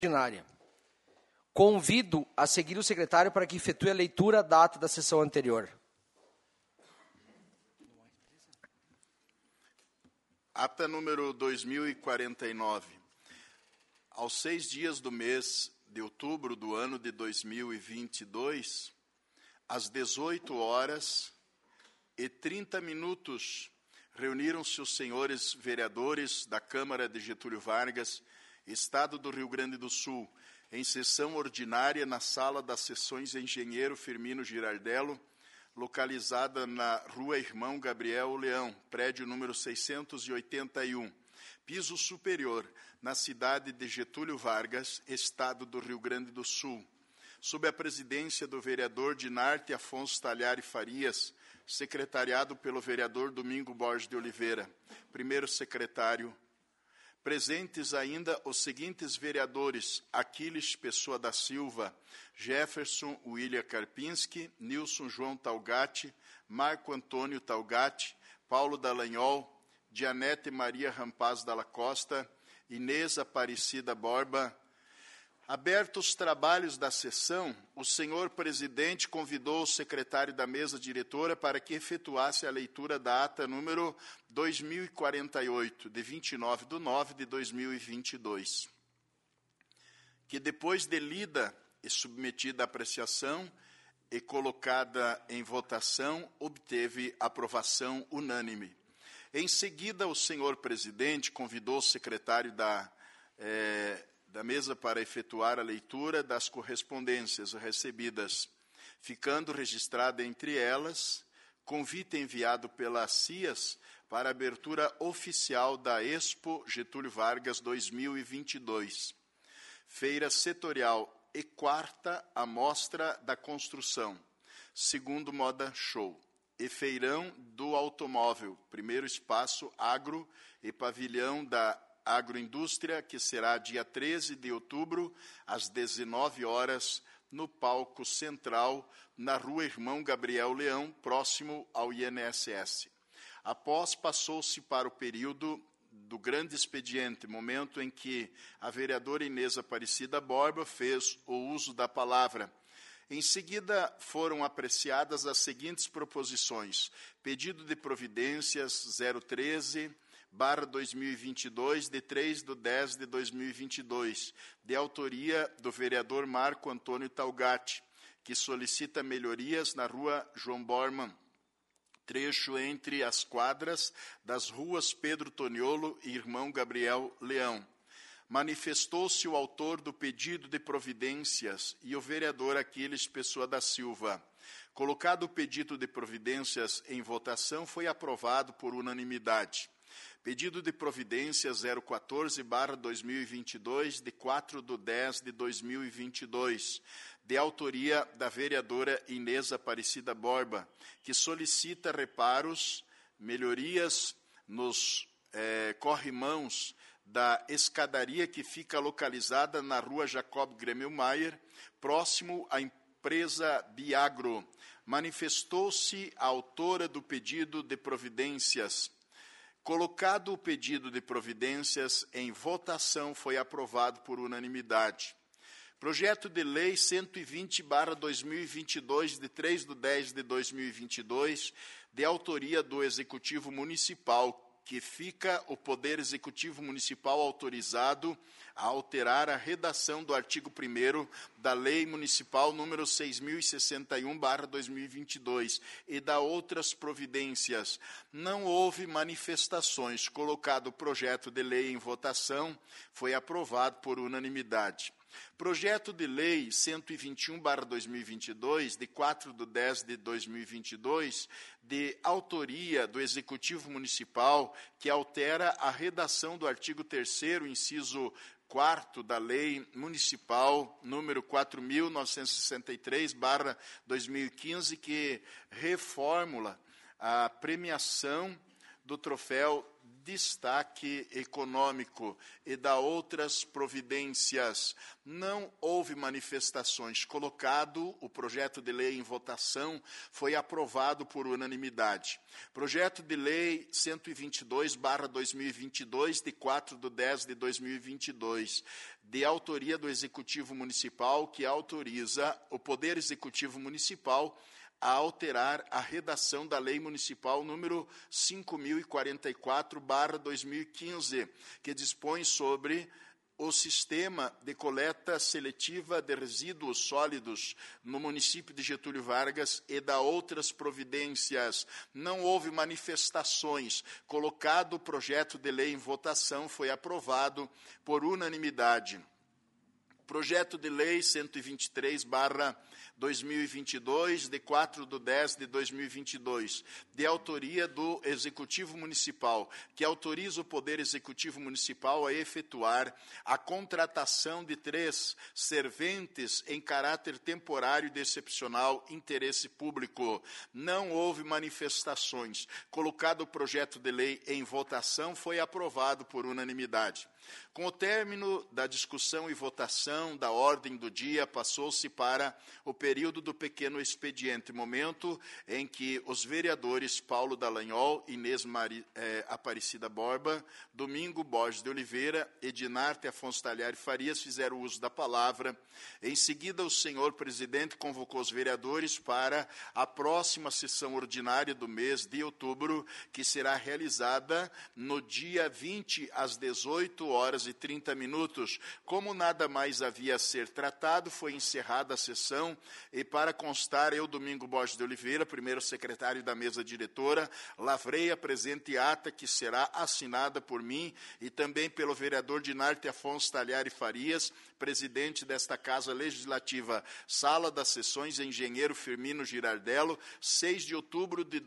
ordinária. Convido a seguir o secretário para que efetue a leitura da ata da sessão anterior. Ata número 2049. Aos 6 dias do mês de outubro do ano de 2022, às 18h30, reuniram-se os senhores vereadores da Câmara de Getúlio Vargas, Estado do Rio Grande do Sul, em sessão ordinária na Sala das Sessões Engenheiro Firmino Girardello, localizada na Rua Irmão Gabriel Leão, prédio número 681, piso superior, na cidade de Getúlio Vargas, Estado do Rio Grande do Sul, sob a presidência do vereador Dinarte Afonso Talhari Farias, secretariado pelo vereador Domingo Borges de Oliveira, primeiro secretário. Presentes ainda os seguintes vereadores: Aquiles Pessoa da Silva, Jefferson William Karpinski, Nilson João Talgatti, Marco Antônio Talgatti, Paulo Dallagnol, Dianete Maria Rampaz Dalla Costa, Inês Aparecida Borba. Abertos os trabalhos da sessão, o senhor presidente convidou o secretário da mesa diretora para que efetuasse a leitura da ata número 2048, de 29/9/2022, que depois de lida e submetida à apreciação e colocada em votação, obteve aprovação unânime. Em seguida, o senhor presidente convidou o secretário da mesa para efetuar a leitura das correspondências recebidas, ficando registrada entre elas convite enviado pela CIAS para a abertura oficial da Expo Getúlio Vargas 2022, feira setorial e 4ª Amostra da Construção, 2º Moda Show, e feirão do automóvel, 1º Espaço Agro e Pavilhão da Agroindústria, que será dia 13 de outubro, às 19 horas, no palco central, na Rua Irmão Gabriel Leão, próximo ao INSS. Após, passou-se para o período do grande expediente, momento em que a vereadora Inês Aparecida Borba fez o uso da palavra. Em seguida, foram apreciadas as seguintes proposições: pedido de providências 013/2022, de 3/10/2022, de autoria do vereador Marco Antônio Talgatti, que solicita melhorias na Rua João Bormann, trecho entre as quadras das ruas Pedro Toniolo e Irmão Gabriel Leão. Manifestou-se o autor do pedido de providências e o vereador Aquiles Pessoa da Silva. Colocado o pedido de providências em votação, foi aprovado por unanimidade. Pedido de providências 014/2022, de 4/10/2022, de autoria da vereadora Inês Aparecida Borba, que solicita reparos, melhorias nos corrimãos da escadaria que fica localizada na Rua Jacob Gremilmaier, próximo à empresa Biagro. Manifestou-se a autora do pedido de providências. Colocado o pedido de providências em votação, foi aprovado por unanimidade. Projeto de Lei 120/2022, de 3/10/2022, de autoria do Executivo Municipal, que fica o Poder Executivo Municipal autorizado a alterar a redação do artigo 1º da Lei Municipal número 6.061/2022 e da outras providências. Não houve manifestações. Colocado o projeto de lei em votação, foi aprovado por unanimidade. Projeto de Lei 121/2022, de 4/10/2022, de autoria do Executivo Municipal, que altera a redação do artigo 3º, inciso 4º da Lei Municipal número 4.963/2015, que reformula a premiação do troféu destaque econômico e da outras providências. Não houve manifestações. Colocado o projeto de lei em votação, foi aprovado por unanimidade. Projeto de lei 122/2022, de 4/10/2022, de autoria do Executivo Municipal, que autoriza o Poder Executivo Municipal a alterar a redação da Lei Municipal número 5.044/2015, que dispõe sobre o sistema de coleta seletiva de resíduos sólidos no município de Getúlio Vargas e da outras providências. Não houve manifestações. Colocado o projeto de lei em votação, foi aprovado por unanimidade. Projeto de lei 123/2022, de 4/10/2022, de autoria do Executivo Municipal, que autoriza o Poder Executivo Municipal a efetuar a contratação de 3 serventes em caráter temporário de excepcional interesse público. Não houve manifestações. Colocado o projeto de lei em votação, foi aprovado por unanimidade. Com o término da discussão e votação da ordem do dia, passou-se para o período do pequeno expediente, momento em que os vereadores Paulo Dallagnol, Inês Aparecida Borba, Domingo Borges de Oliveira e Dinarte Afonso Talhari Farias fizeram uso da palavra. Em seguida, o senhor presidente convocou os vereadores para a próxima sessão ordinária do mês de outubro, que será realizada no dia 20, às 18h30. Como nada mais havia a ser tratado, foi encerrada a sessão e, para constar, eu, Domingo Borges de Oliveira, primeiro secretário da mesa diretora, lavrei a presente ata, que será assinada por mim e também pelo vereador Dinarte Afonso Talhari Farias, presidente desta Casa Legislativa. Sala das Sessões, Engenheiro Firmino Girardello, 6 de outubro de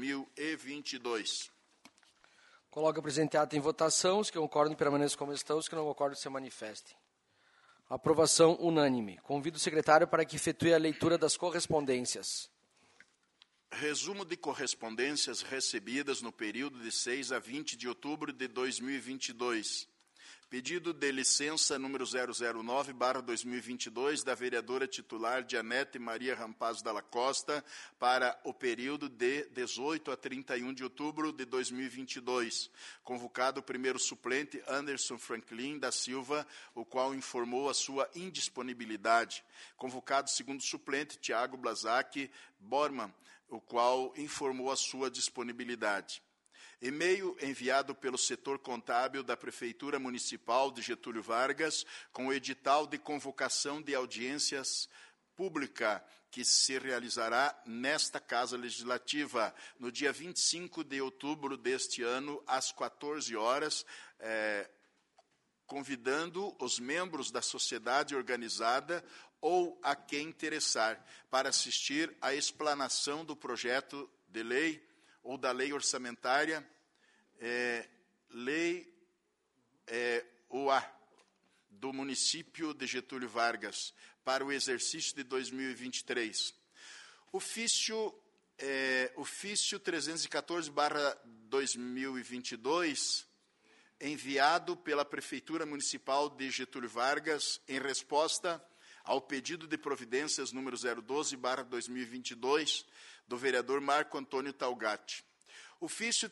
2022. Coloca o presente ato em votação. Os que concordam permaneçam como estão, os que não concordam se manifestem. Aprovação unânime. Convido o secretário para que efetue a leitura das correspondências. Resumo de correspondências recebidas no período de 6 a 20 de outubro de 2022. Pedido de licença número 009/2022 da vereadora titular Dianete Maria Rampaz Dalla Costa para o período de 18 a 31 de outubro de 2022. Convocado o primeiro suplente Anderson Franklin da Silva, o qual informou a sua indisponibilidade. Convocado o segundo suplente Tiago Blazac Borman, o qual informou a sua disponibilidade. E-mail enviado pelo setor contábil da Prefeitura Municipal de Getúlio Vargas com o edital de convocação de audiências pública que se realizará nesta Casa Legislativa no dia 25 de outubro deste ano, às 14 horas, convidando os membros da sociedade organizada ou a quem interessar para assistir à explanação do projeto de lei ou da lei orçamentária, do município de Getúlio Vargas, para o exercício de 2023. Ofício 314/2022, enviado pela Prefeitura Municipal de Getúlio Vargas, em resposta ao pedido de providências número 012/2022, do vereador Marco Antônio Talgatti. Ofício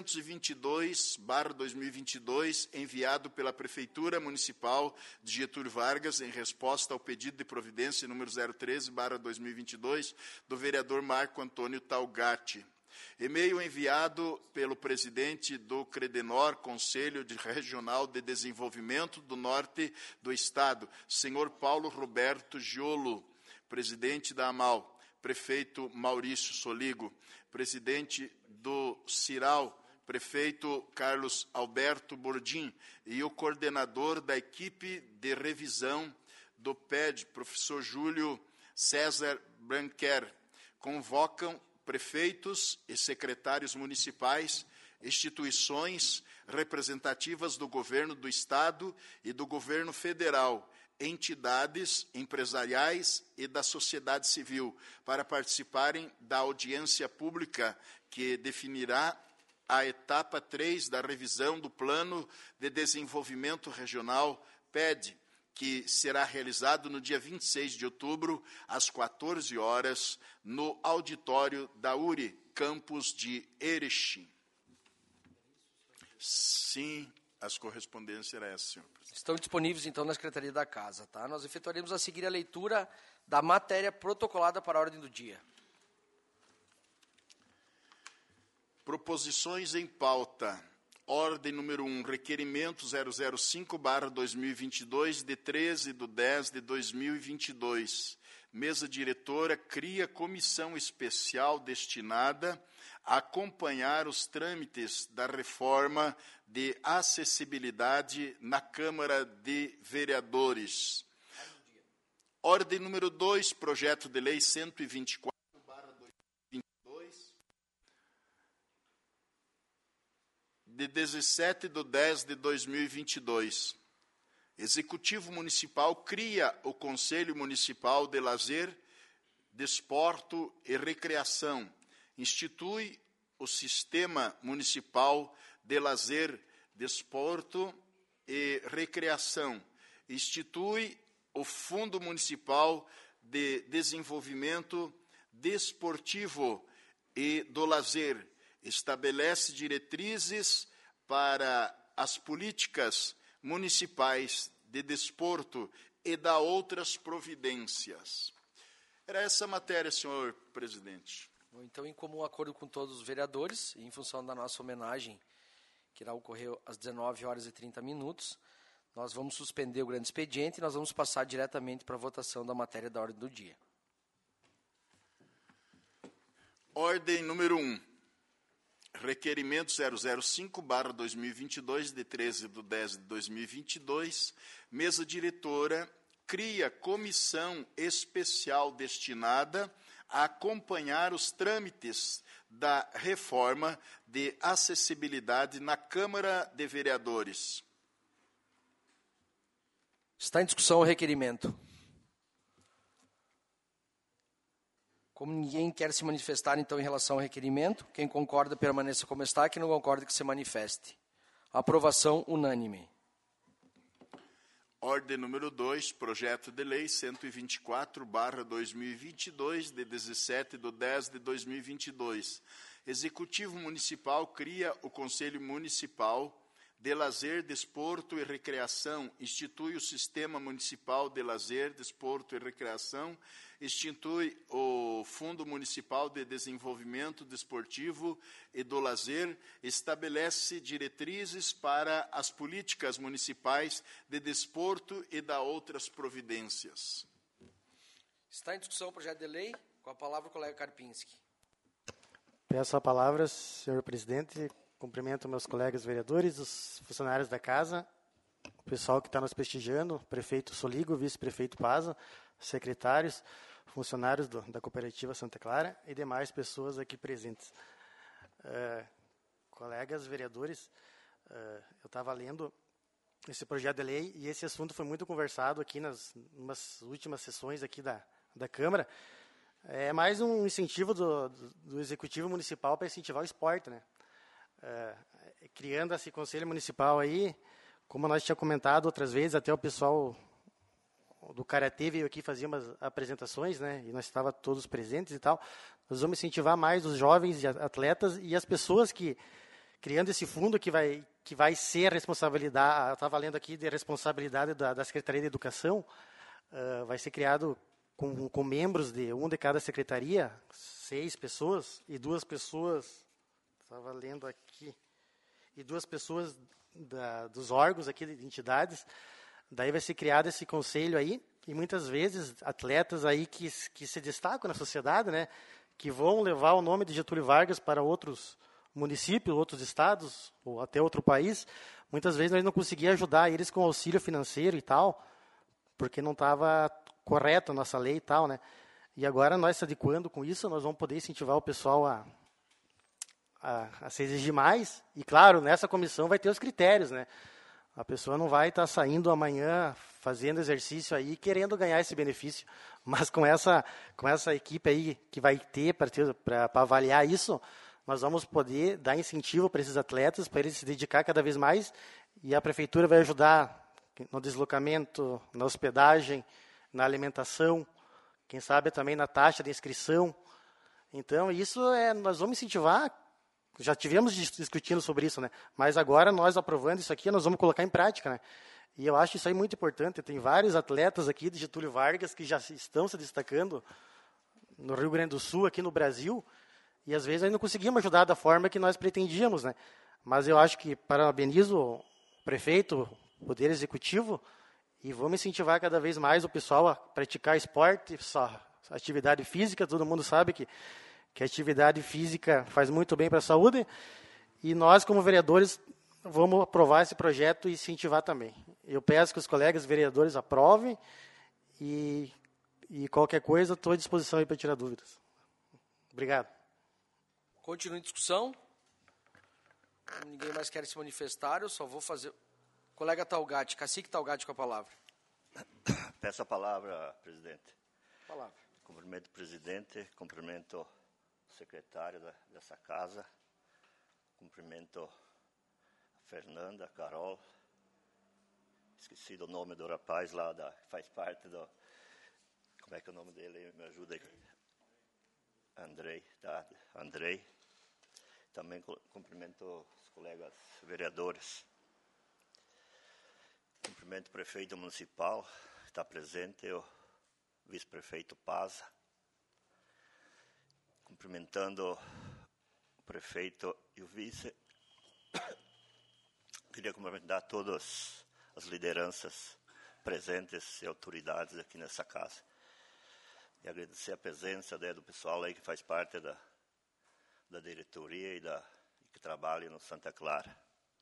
322/2022, enviado pela Prefeitura Municipal de Getúlio Vargas, em resposta ao pedido de providência número 013/2022, do vereador Marco Antônio Talgatti. E-mail enviado pelo presidente do Credenor, Conselho Regional de Desenvolvimento do Norte do Estado, senhor Paulo Roberto Giolo, presidente da AMAL, prefeito Maurício Soligo, presidente do CIRAL, prefeito Carlos Alberto Bordim, e o coordenador da equipe de revisão do PED, professor Júlio César Branquer, convocam prefeitos e secretários municipais, instituições representativas do governo do Estado e do governo federal, entidades empresariais e da sociedade civil, para participarem da audiência pública que definirá a etapa 3 da revisão do Plano de Desenvolvimento Regional, PED, que será realizado no dia 26 de outubro, às 14 horas, no auditório da URI, campus de Erechim. Sim, as correspondências eram essas, senhor presidente. Estão disponíveis, então, na Secretaria da Casa. Tá? Nós efetuaremos a seguir a leitura da matéria protocolada para a ordem do dia. Proposições em pauta. Ordem número 1, requerimento 005/2022, de 13/10/2022. Mesa diretora cria comissão especial destinada a acompanhar os trâmites da reforma de acessibilidade na Câmara de Vereadores. Ordem número 2, projeto de lei 124/2022, de 17/10/2022. Executivo Municipal cria o Conselho Municipal de Lazer, Desporto e Recreação. Institui o Sistema Municipal de Lazer, Desporto e Recreação. Institui o Fundo Municipal de Desenvolvimento Desportivo e do Lazer. Estabelece diretrizes para as políticas municipais de desporto e dá outras providências. Era essa a matéria, senhor presidente. Então, em comum acordo com todos os vereadores, em função da nossa homenagem, que irá ocorrer às 19h30, nós vamos suspender o grande expediente e nós vamos passar diretamente para a votação da matéria da ordem do dia. Ordem número 1. Requerimento 005/2022, de 13/10/2022. Mesa diretora cria comissão especial destinada a acompanhar os trâmites da reforma de acessibilidade na Câmara de Vereadores. Está em discussão o requerimento. Como ninguém quer se manifestar, então, em relação ao requerimento, quem concorda permaneça como está, quem não concorda que se manifeste. Aprovação unânime. Ordem número 2, projeto de lei 124/2022, de 17/10/2022. Executivo Municipal cria o Conselho Municipal de Lazer, Desporto e Recreação, institui o Sistema Municipal de Lazer, Desporto e Recreação, institui o Fundo Municipal de Desenvolvimento Desportivo e do Lazer, estabelece diretrizes para as políticas municipais de desporto e dá outras providências. Está em discussão o projeto de lei. Com a palavra o colega Karpinski. Peço a palavra, senhor presidente. Cumprimento meus colegas vereadores, os funcionários da casa, o pessoal que está nos prestigiando, prefeito Soligo, vice-prefeito Paza, secretários, funcionários da Cooperativa Santa Clara e demais pessoas aqui presentes. Colegas vereadores, eu estava lendo esse projeto de lei e esse assunto foi muito conversado aqui nas últimas sessões aqui da Câmara. É mais um incentivo do Executivo Municipal para incentivar o esporte, né? Criando esse Conselho Municipal aí, como nós tínhamos comentado outras vezes, até o pessoal do Karatê veio aqui fazer umas apresentações, né? E nós estávamos todos presentes e tal. Nós vamos incentivar mais os jovens e atletas e as pessoas que, criando esse fundo que vai ser a responsabilidade, eu estava lendo aqui de responsabilidade da Secretaria de Educação, vai ser criado com membros de cada secretaria, 6 pessoas e 2 pessoas, estava lendo aqui, e 2 pessoas dos órgãos aqui de entidades. Daí vai ser criado esse conselho aí, e muitas vezes atletas aí que se destacam na sociedade, né, que vão levar o nome de Getúlio Vargas para outros municípios, outros estados, ou até outro país. Muitas vezes nós não conseguíamos ajudar eles com auxílio financeiro e tal, porque não estava correto a nossa lei e tal, né. E agora nós se adequando com isso, nós vamos poder incentivar o pessoal a se exigir mais. E claro, nessa comissão vai ter os critérios, né. A pessoa não vai estar saindo amanhã fazendo exercício aí querendo ganhar esse benefício, mas com essa equipe aí que vai ter para avaliar isso, nós vamos poder dar incentivo para esses atletas, para eles se dedicar cada vez mais, e a prefeitura vai ajudar no deslocamento, na hospedagem, na alimentação, quem sabe também na taxa de inscrição. Então, isso nós vamos incentivar, já tivemos discutindo sobre isso, né? Mas agora, nós aprovando isso aqui, nós vamos colocar em prática, né? E eu acho isso aí muito importante. Tem vários atletas aqui de Getúlio Vargas que já estão se destacando no Rio Grande do Sul, aqui no Brasil, e às vezes aí não conseguimos ajudar da forma que nós pretendíamos, né? Mas eu acho que parabenizo o prefeito, o Poder Executivo, e vamos incentivar cada vez mais o pessoal a praticar esporte, atividade física. Todo mundo sabe que a atividade física faz muito bem para a saúde, e nós, como vereadores, vamos aprovar esse projeto e incentivar também. Eu peço que os colegas vereadores aprovem, e qualquer coisa, estou à disposição aí para tirar dúvidas. Obrigado. Continua em discussão. Ninguém mais quer se manifestar, eu só vou fazer... Colega Talgatti, cacique Talgatti com a palavra. Peço a palavra, presidente. Palavra. Cumprimento o presidente, cumprimento o secretário dessa casa, cumprimento a Fernanda, a Carol, esqueci do nome do rapaz lá, que faz parte do... Como é que é o nome dele? Me ajuda aí. Andrei, tá? Andrei. Também cumprimento os colegas vereadores. Cumprimento o prefeito municipal, que está presente, o vice-prefeito Paza. Cumprimentando o prefeito e o vice. Queria cumprimentar todas as lideranças presentes e autoridades aqui nessa casa. E agradecer a presença do pessoal aí que faz parte da diretoria e que trabalha no Santa Clara.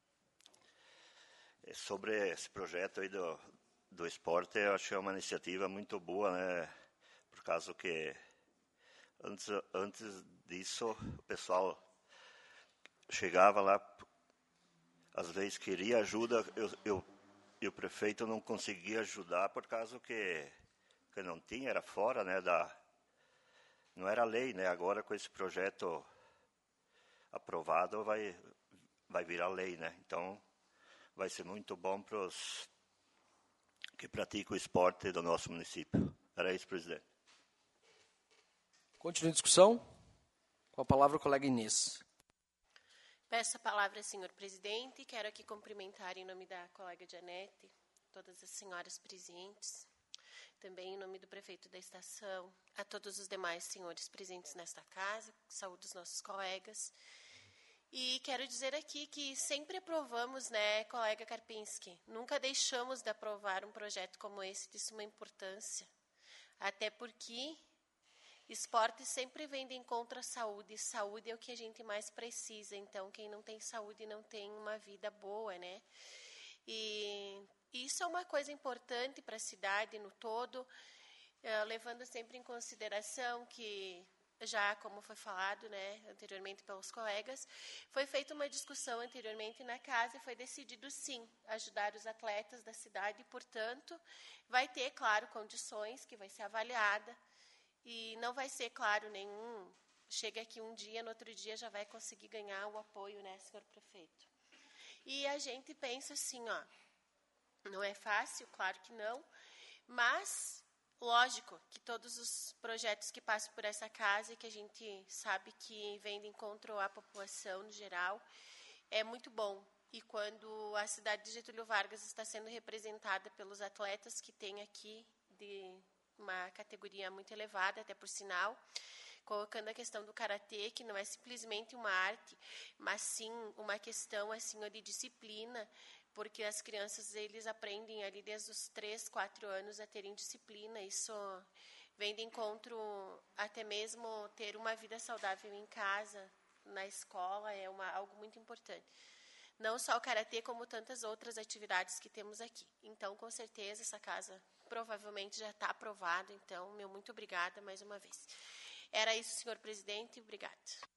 Sobre esse projeto aí do esporte, eu acho que é uma iniciativa muito boa, né? Por causa que antes disso o pessoal chegava lá, às vezes queria ajuda, e o prefeito não conseguia ajudar por causa que não tinha, era fora, né, não era lei, né? Agora com esse projeto aprovado vai virar lei, né? Então vai ser muito bom para os que praticam o esporte do nosso município. Era isso, presidente. Continua em discussão. Com a palavra o colega Inês. Peço a palavra, senhor presidente, e quero aqui cumprimentar em nome da colega Janete, todas as senhoras presentes, também em nome do prefeito da estação, a todos os demais senhores presentes nesta casa, saúdo os nossos colegas. E quero dizer aqui que sempre aprovamos, né, colega Karpinski, nunca deixamos de aprovar um projeto como esse de suma importância, até porque esporte sempre vem de encontro à saúde, saúde é o que a gente mais precisa, então quem não tem saúde não tem uma vida boa, né? E isso é uma coisa importante para a cidade no todo, levando sempre em consideração que, já como foi falado, né, anteriormente pelos colegas, foi feita uma discussão anteriormente na casa e foi decidido, sim, ajudar os atletas da cidade e, portanto, vai ter, claro, condições que vai ser avaliada e não vai ser, claro, nenhum... Chega aqui um dia, no outro dia já vai conseguir ganhar o apoio, né, senhor prefeito? E a gente pensa assim, ó, não é fácil, claro que não, mas... Lógico que todos os projetos que passam por essa casa e que a gente sabe que vem de encontro à população no geral, é muito bom. E quando a cidade de Getúlio Vargas está sendo representada pelos atletas que tem aqui, de uma categoria muito elevada, até por sinal, colocando a questão do karatê, que não é simplesmente uma arte, mas sim uma questão assim, de disciplina, porque as crianças, eles aprendem ali desde os 3, 4 anos a terem disciplina. Isso vem de encontro até mesmo ter uma vida saudável em casa, na escola, é algo muito importante. Não só o karatê, como tantas outras atividades que temos aqui. Então, com certeza, essa casa provavelmente já está aprovada. Então, meu muito obrigada mais uma vez. Era isso, senhor presidente. Obrigada.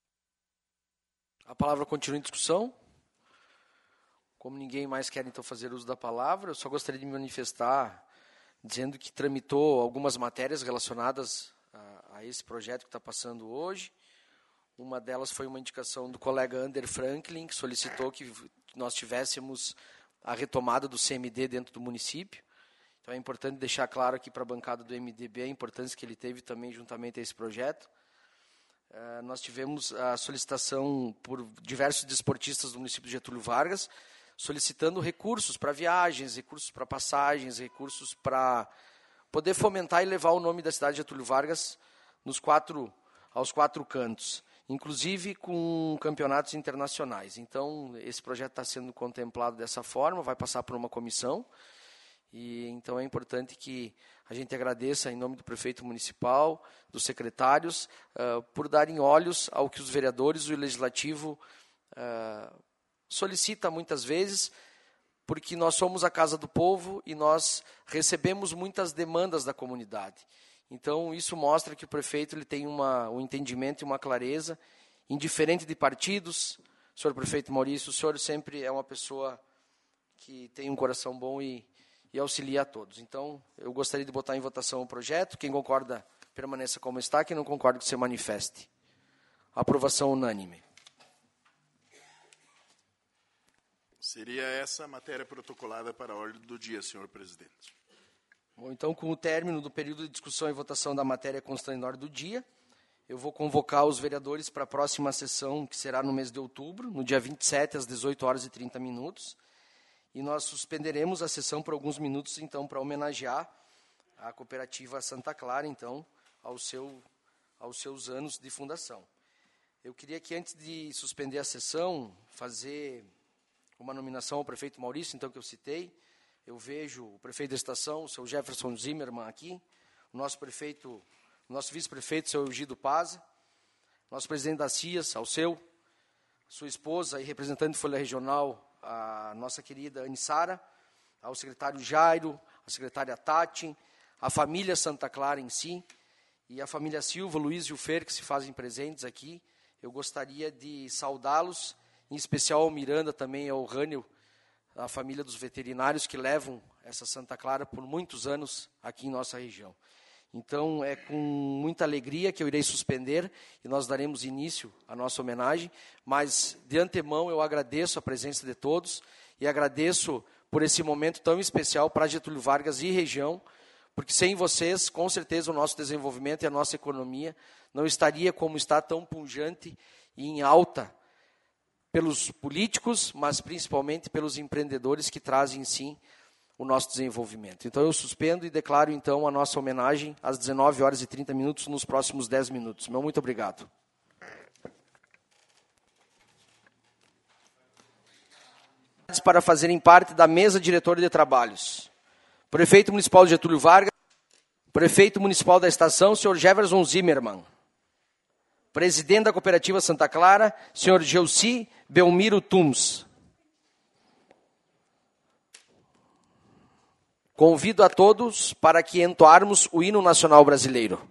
A palavra continua em discussão. Como ninguém mais quer, então, fazer uso da palavra, eu só gostaria de me manifestar dizendo que tramitou algumas matérias relacionadas a esse projeto que está passando hoje. Uma delas foi uma indicação do colega Ander Franklin, que solicitou que nós tivéssemos a retomada do CMD dentro do município. Então é importante deixar claro aqui para a bancada do MDB a importância que ele teve também juntamente a esse projeto. Nós tivemos a solicitação por diversos desportistas do município de Getúlio Vargas, solicitando recursos para viagens, recursos para passagens, recursos para poder fomentar e levar o nome da cidade de Getúlio Vargas aos 4 cantos, inclusive com campeonatos internacionais. Então, esse projeto está sendo contemplado dessa forma, vai passar por uma comissão, e então é importante que a gente agradeça em nome do prefeito municipal, dos secretários, por darem olhos ao que os vereadores e o legislativo solicita muitas vezes, porque nós somos a casa do povo e nós recebemos muitas demandas da comunidade. Então, isso mostra que o prefeito ele tem um entendimento e uma clareza, indiferente de partidos. Senhor prefeito Maurício, o senhor sempre é uma pessoa que tem um coração bom e auxilia a todos. Então, eu gostaria de botar em votação o projeto. Quem concorda, permaneça como está. Quem não concorda, que se manifeste. Aprovação unânime. Seria essa a matéria protocolada para a ordem do dia, senhor presidente. Bom, então, com o término do período de discussão e votação da matéria constante na ordem do dia, eu vou convocar os vereadores para a próxima sessão, que será no mês de outubro, no dia 27, às 18h30. E nós suspenderemos a sessão por alguns minutos, então, para homenagear a cooperativa Santa Clara, então, aos seus anos de fundação. Eu queria que, antes de suspender a sessão, fazer uma nominação ao prefeito Maurício, então, que eu citei. Eu vejo o prefeito da estação, o seu Jefferson Zimmermann aqui, o nosso vice-prefeito, o seu Eugídio Paza, nosso presidente da CIAS, sua esposa e representante de Folha Regional, a nossa querida Anissara, ao secretário Jairo, a secretária Tati, a família Santa Clara em si, e a família Silva, Luiz e o Fer, que se fazem presentes aqui. Eu gostaria de saudá-los, em especial ao Miranda também, ao Rânio, a família dos veterinários que levam essa Santa Clara por muitos anos aqui em nossa região. Então, é com muita alegria que eu irei suspender e nós daremos início à nossa homenagem, mas, de antemão, eu agradeço a presença de todos e agradeço por esse momento tão especial para Getúlio Vargas e região, porque sem vocês, com certeza, o nosso desenvolvimento e a nossa economia não estaria como está, tão pujante e em alta, pelos políticos, mas principalmente pelos empreendedores que trazem, sim, o nosso desenvolvimento. Então, eu suspendo e declaro, então, a nossa homenagem às 19h30 nos próximos 10 minutos. Meu muito obrigado. Para fazerem parte da mesa diretora de trabalhos. Prefeito Municipal de Getúlio Vargas, Prefeito Municipal da Estação, senhor Jefferson Zimmermann. Presidente da Cooperativa Santa Clara, senhor Gelsi Belmiro Tums. Convido a todos para que entoarmos o hino nacional brasileiro.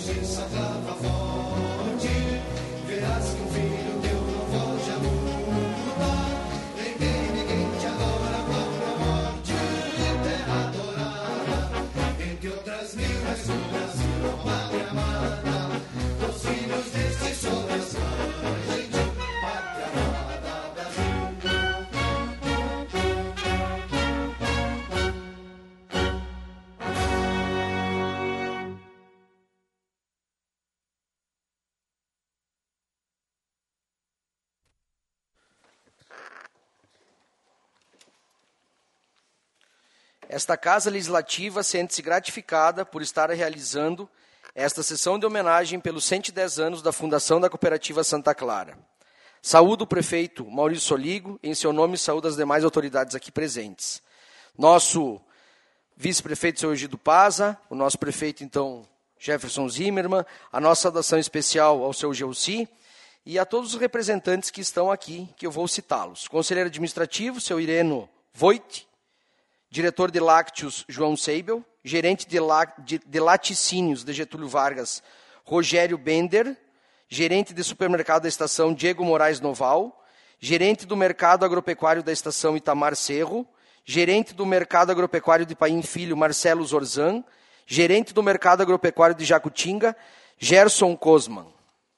Esta Casa Legislativa sente-se gratificada por estar realizando esta sessão de homenagem pelos 110 anos da fundação da Cooperativa Santa Clara. Saúdo o prefeito Maurício Soligo, em seu nome saúdo as demais autoridades aqui presentes. Nosso vice-prefeito, seu Egido Paza, o nosso prefeito, então, Jefferson Zimmermann, a nossa saudação especial ao seu Geuci e a todos os representantes que estão aqui, que eu vou citá-los. Conselheiro administrativo, seu Ireno Voit, diretor de lácteos, João Seibel, gerente de laticínios de Getúlio Vargas, Rogério Bender, gerente de supermercado da estação, Diego Moraes Noval, gerente do mercado agropecuário da estação, Itamar Cerro, gerente do mercado agropecuário de Paim Filho, Marcelo Zorzan, gerente do mercado agropecuário de Jacutinga, Gerson Cosman.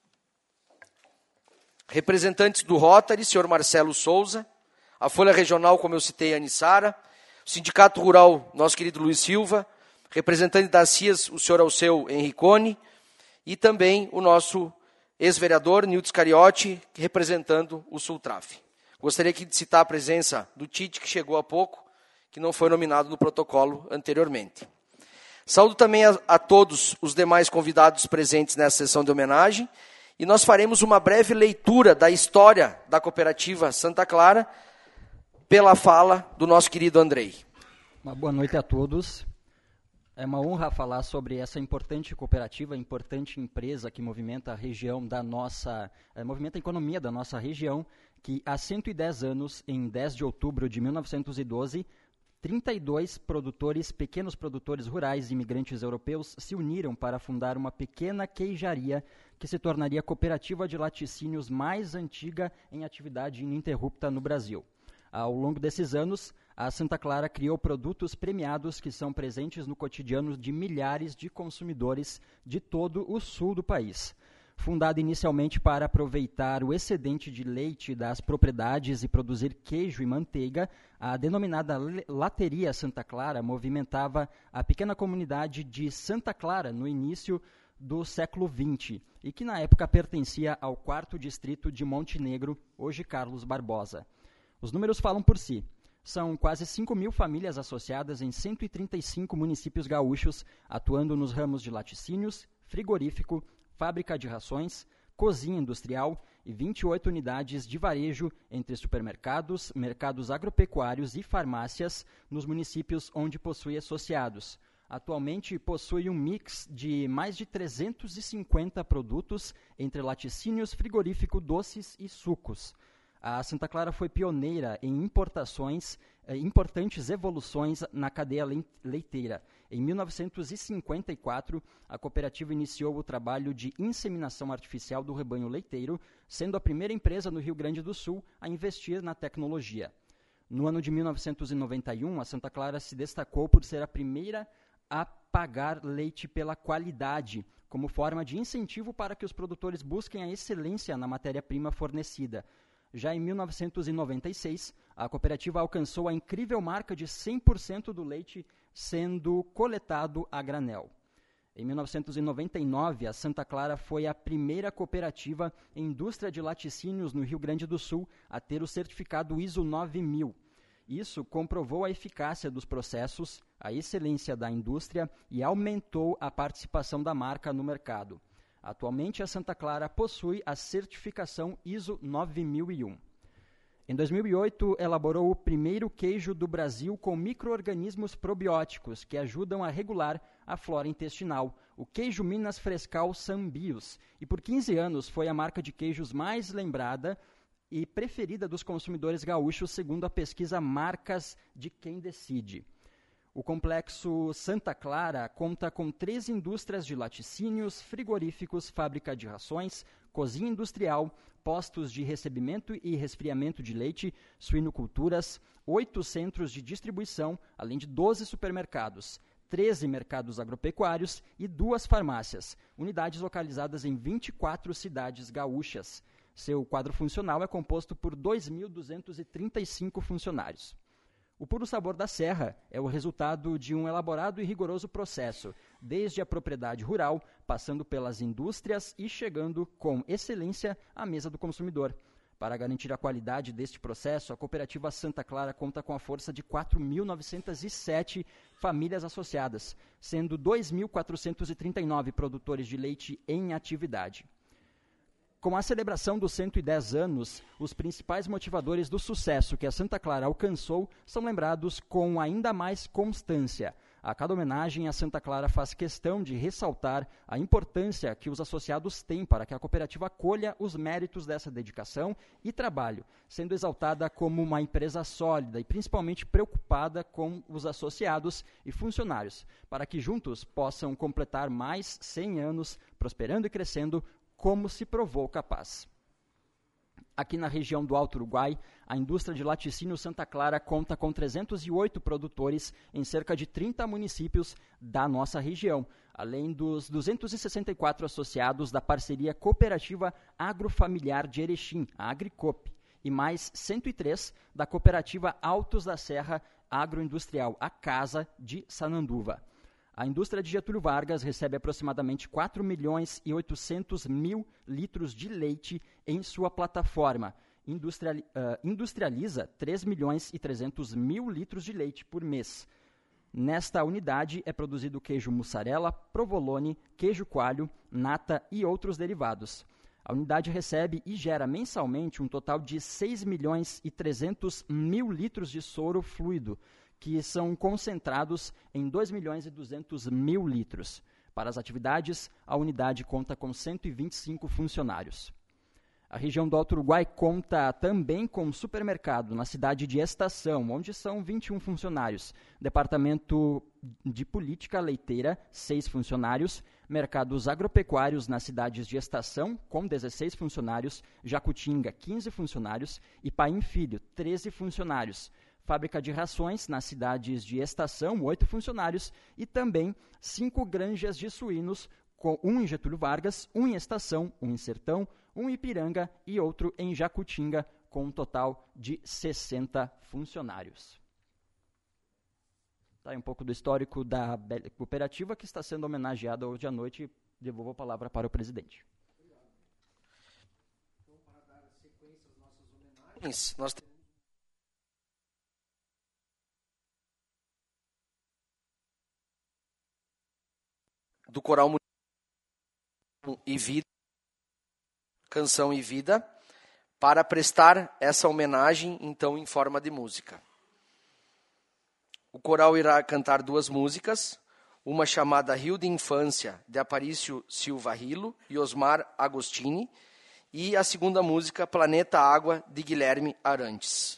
Representantes do Rotary, senhor Marcelo Souza, a Folha Regional, como eu citei, Anissara, Sindicato Rural, nosso querido Luiz Silva, representante da CIAS, o senhor Alceu Henricone, e também o nosso ex-vereador, Nilton Cariotti, representando o Sultraf. Gostaria aqui de citar a presença do Tite, que chegou há pouco, que não foi nominado no protocolo anteriormente. Saúdo também a todos os demais convidados presentes nessa sessão de homenagem, e nós faremos uma breve leitura da história da Cooperativa Santa Clara, pela fala do nosso querido Andrei. Uma boa noite a todos. É uma honra falar sobre essa importante cooperativa, importante empresa que movimenta a região da nossa, movimenta a economia da nossa região, que há 110 anos, em 10 de outubro de 1912, 32 produtores, pequenos produtores rurais e imigrantes europeus se uniram para fundar uma pequena queijaria que se tornaria a cooperativa de laticínios mais antiga em atividade ininterrupta no Brasil. Ao longo desses anos, a Santa Clara criou produtos premiados que são presentes no cotidiano de milhares de consumidores de todo o sul do país. Fundada inicialmente para aproveitar o excedente de leite das propriedades e produzir queijo e manteiga, a denominada Lateria Santa Clara movimentava a pequena comunidade de Santa Clara no início do século XX e que na época pertencia ao 4º distrito de Montenegro, hoje Carlos Barbosa. Os números falam por si. São quase 5.000 famílias associadas em 135 municípios gaúchos, atuando nos ramos de laticínios, frigorífico, fábrica de rações, cozinha industrial e 28 unidades de varejo entre supermercados, mercados agropecuários e farmácias nos municípios onde possui associados. Atualmente possui um mix de mais de 350 produtos entre laticínios, frigorífico, doces e sucos. A Santa Clara foi pioneira em importantes evoluções na cadeia leiteira. Em 1954, a cooperativa iniciou o trabalho de inseminação artificial do rebanho leiteiro, sendo a primeira empresa no Rio Grande do Sul a investir na tecnologia. No ano de 1991, a Santa Clara se destacou por ser a primeira a pagar leite pela qualidade, como forma de incentivo para que os produtores busquem a excelência na matéria-prima fornecida. Já em 1996, a cooperativa alcançou a incrível marca de 100% do leite sendo coletado a granel. Em 1999, a Santa Clara foi a primeira cooperativa em indústria de laticínios no Rio Grande do Sul a ter o certificado ISO 9000. Isso comprovou a eficácia dos processos, a excelência da indústria e aumentou a participação da marca no mercado. Atualmente, a Santa Clara possui a certificação ISO 9001. Em 2008, elaborou o primeiro queijo do Brasil com micro-organismos probióticos que ajudam a regular a flora intestinal, o queijo Minas Frescal Sambios, e por 15 anos foi a marca de queijos mais lembrada e preferida dos consumidores gaúchos, segundo a pesquisa Marcas de Quem Decide. O complexo Santa Clara conta com 3 indústrias de laticínios, frigoríficos, fábrica de rações, cozinha industrial, postos de recebimento e resfriamento de leite, suinoculturas, 8 centros de distribuição, além de 12 supermercados, 13 mercados agropecuários e 2 farmácias, unidades localizadas em 24 cidades gaúchas. Seu quadro funcional é composto por 2.235 funcionários. O Puro Sabor da Serra é o resultado de um elaborado e rigoroso processo, desde a propriedade rural, passando pelas indústrias e chegando com excelência à mesa do consumidor. Para garantir a qualidade deste processo, a Cooperativa Santa Clara conta com a força de 4.907 famílias associadas, sendo 2.439 produtores de leite em atividade. Com a celebração dos 110 anos, os principais motivadores do sucesso que a Santa Clara alcançou são lembrados com ainda mais constância. A cada homenagem, a Santa Clara faz questão de ressaltar a importância que os associados têm para que a cooperativa acolha os méritos dessa dedicação e trabalho, sendo exaltada como uma empresa sólida e principalmente preocupada com os associados e funcionários, para que juntos possam completar mais 100 anos, prosperando e crescendo como se provou capaz. Aqui na região do Alto Uruguai, a indústria de laticínio Santa Clara conta com 308 produtores em cerca de 30 municípios da nossa região, além dos 264 associados da parceria cooperativa agrofamiliar de Erechim, a Agricop, e mais 103 da cooperativa Altos da Serra Agroindustrial, a Casa de Sananduva. A indústria de Getúlio Vargas recebe aproximadamente 4.800.000 litros de leite em sua plataforma. Industrializa 3.300.000 litros de leite por mês. Nesta unidade é produzido queijo mussarela, provolone, queijo coalho, nata e outros derivados. A unidade recebe e gera mensalmente um total de 6.300.000 litros de soro fluido, que são concentrados em 2.200.000 litros. Para as atividades, a unidade conta com 125 funcionários. A região do Alto Uruguai conta também com supermercado na cidade de Estação, onde são 21 funcionários. Departamento de Política Leiteira, 6 funcionários. Mercados agropecuários nas cidades de Estação, com 16 funcionários. Jacutinga, 15 funcionários. E Paim Filho, 13 funcionários. Fábrica de rações nas cidades de Estação, 8 funcionários, e também 5 granjas de suínos, com um em Getúlio Vargas, um em Estação, um em Sertão, um em Ipiranga e outro em Jacutinga, com um total de 60 funcionários. Tá aí um pouco do histórico da cooperativa que está sendo homenageada hoje à noite. Devolvo a palavra para o presidente. Então, para dar sequência às nossas homenagens, nós temos do Coral e Vida, Canção e Vida, para prestar essa homenagem, então, em forma de música. O coral irá cantar 2 músicas, uma chamada Rio de Infância, de Aparício Silva Rilo e Osmar Agostini, e a segunda música, Planeta Água, de Guilherme Arantes.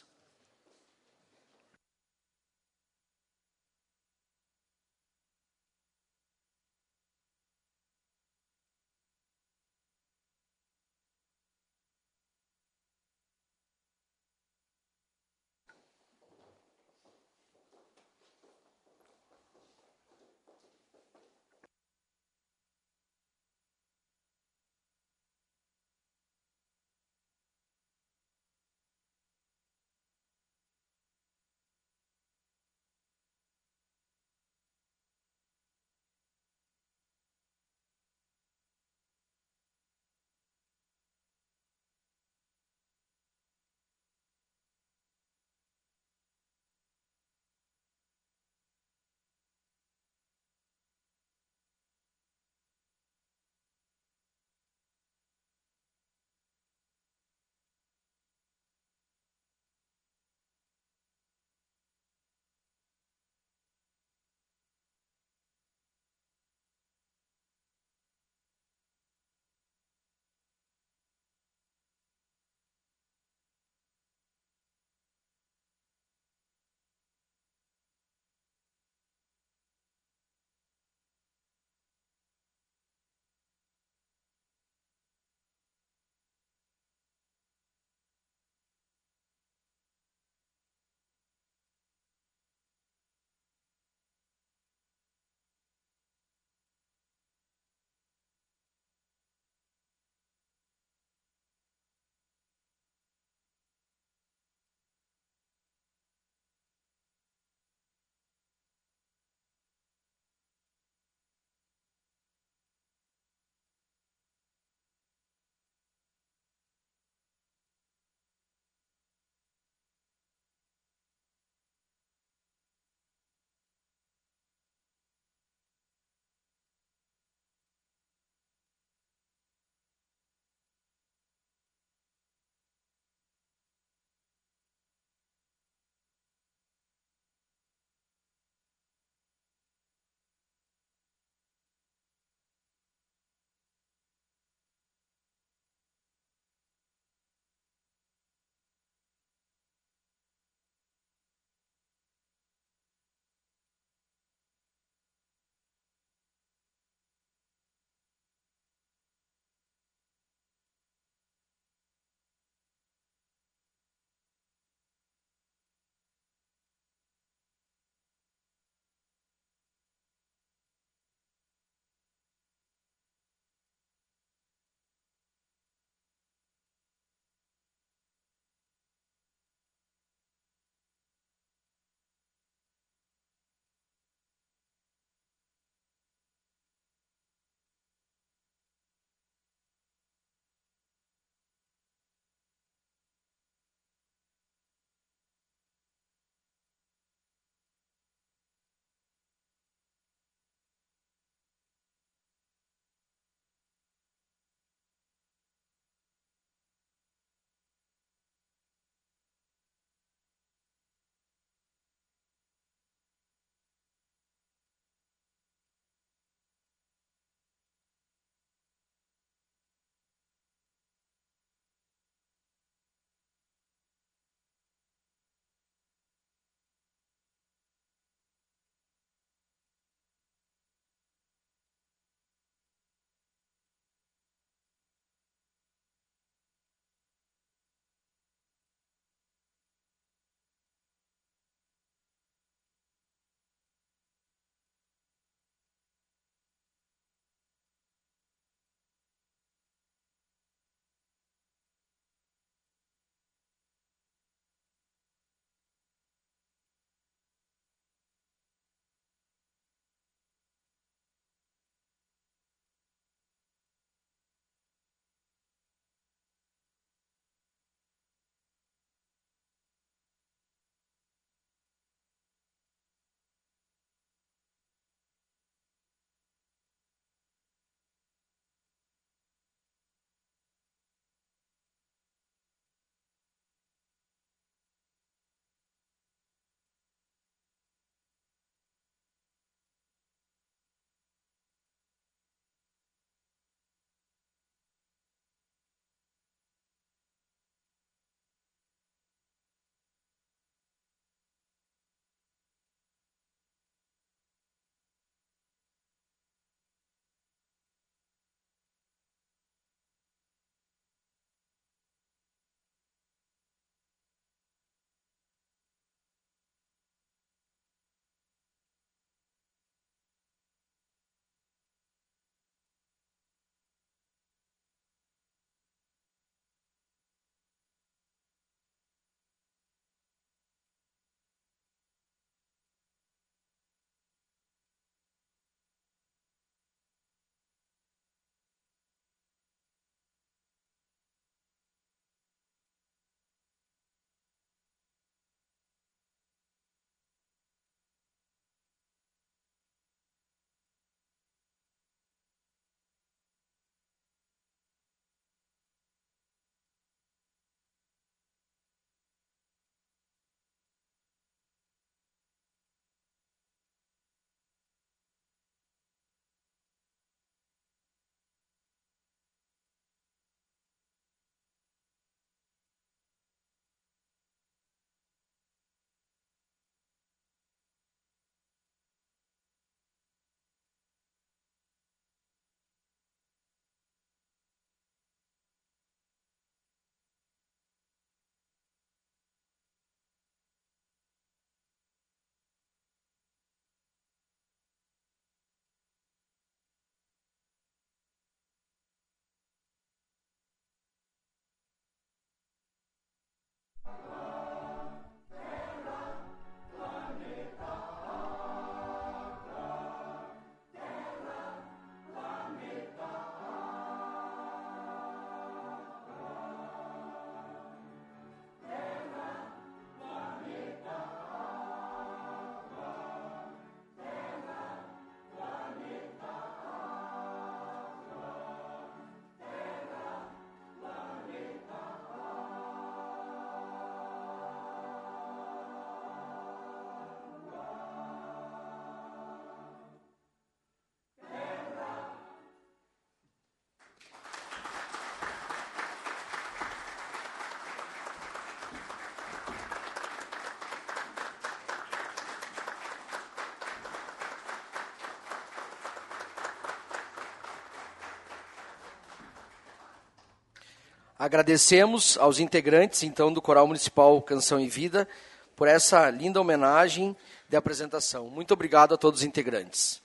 Agradecemos aos integrantes, então, do Coral Municipal Canção e Vida por essa linda homenagem de apresentação. Muito obrigado a todos os integrantes.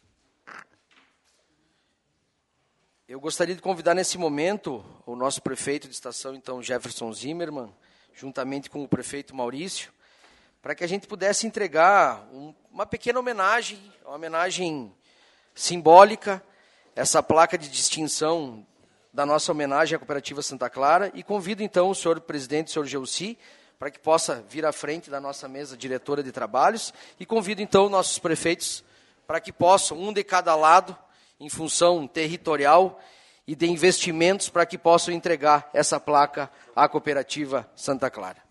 Eu gostaria de convidar nesse momento o nosso prefeito de estação, então, Jefferson Zimmermann, juntamente com o prefeito Maurício, para que a gente pudesse entregar uma pequena homenagem, uma homenagem simbólica, essa placa de distinção da nossa homenagem à Cooperativa Santa Clara, e convido então o senhor presidente, o senhor Geuci, para que possa vir à frente da nossa mesa diretora de trabalhos, e convido então nossos prefeitos para que possam, um de cada lado, em função territorial e de investimentos, para que possam entregar essa placa à Cooperativa Santa Clara.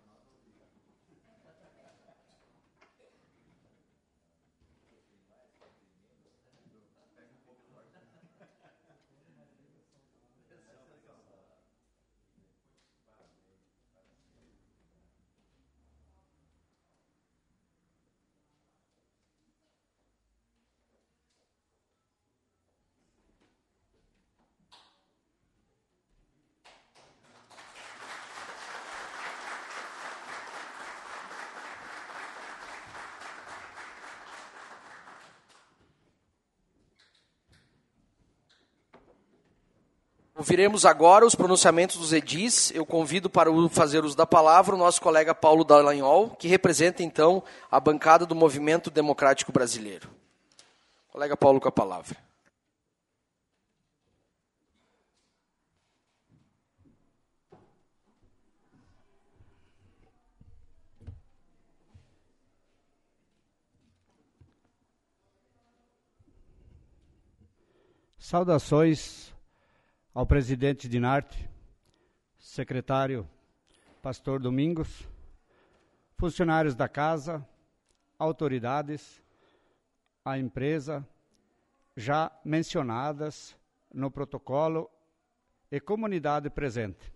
Ouviremos agora os pronunciamentos dos edis. Eu convido para fazer uso da palavra o nosso colega Paulo Dallagnol, que representa, então, a bancada do Movimento Democrático Brasileiro. Colega Paulo, com a palavra. Saudações ao presidente Dinarte, secretário Pastor Domingos, funcionários da casa, autoridades, a empresa já mencionadas no protocolo e comunidade presente.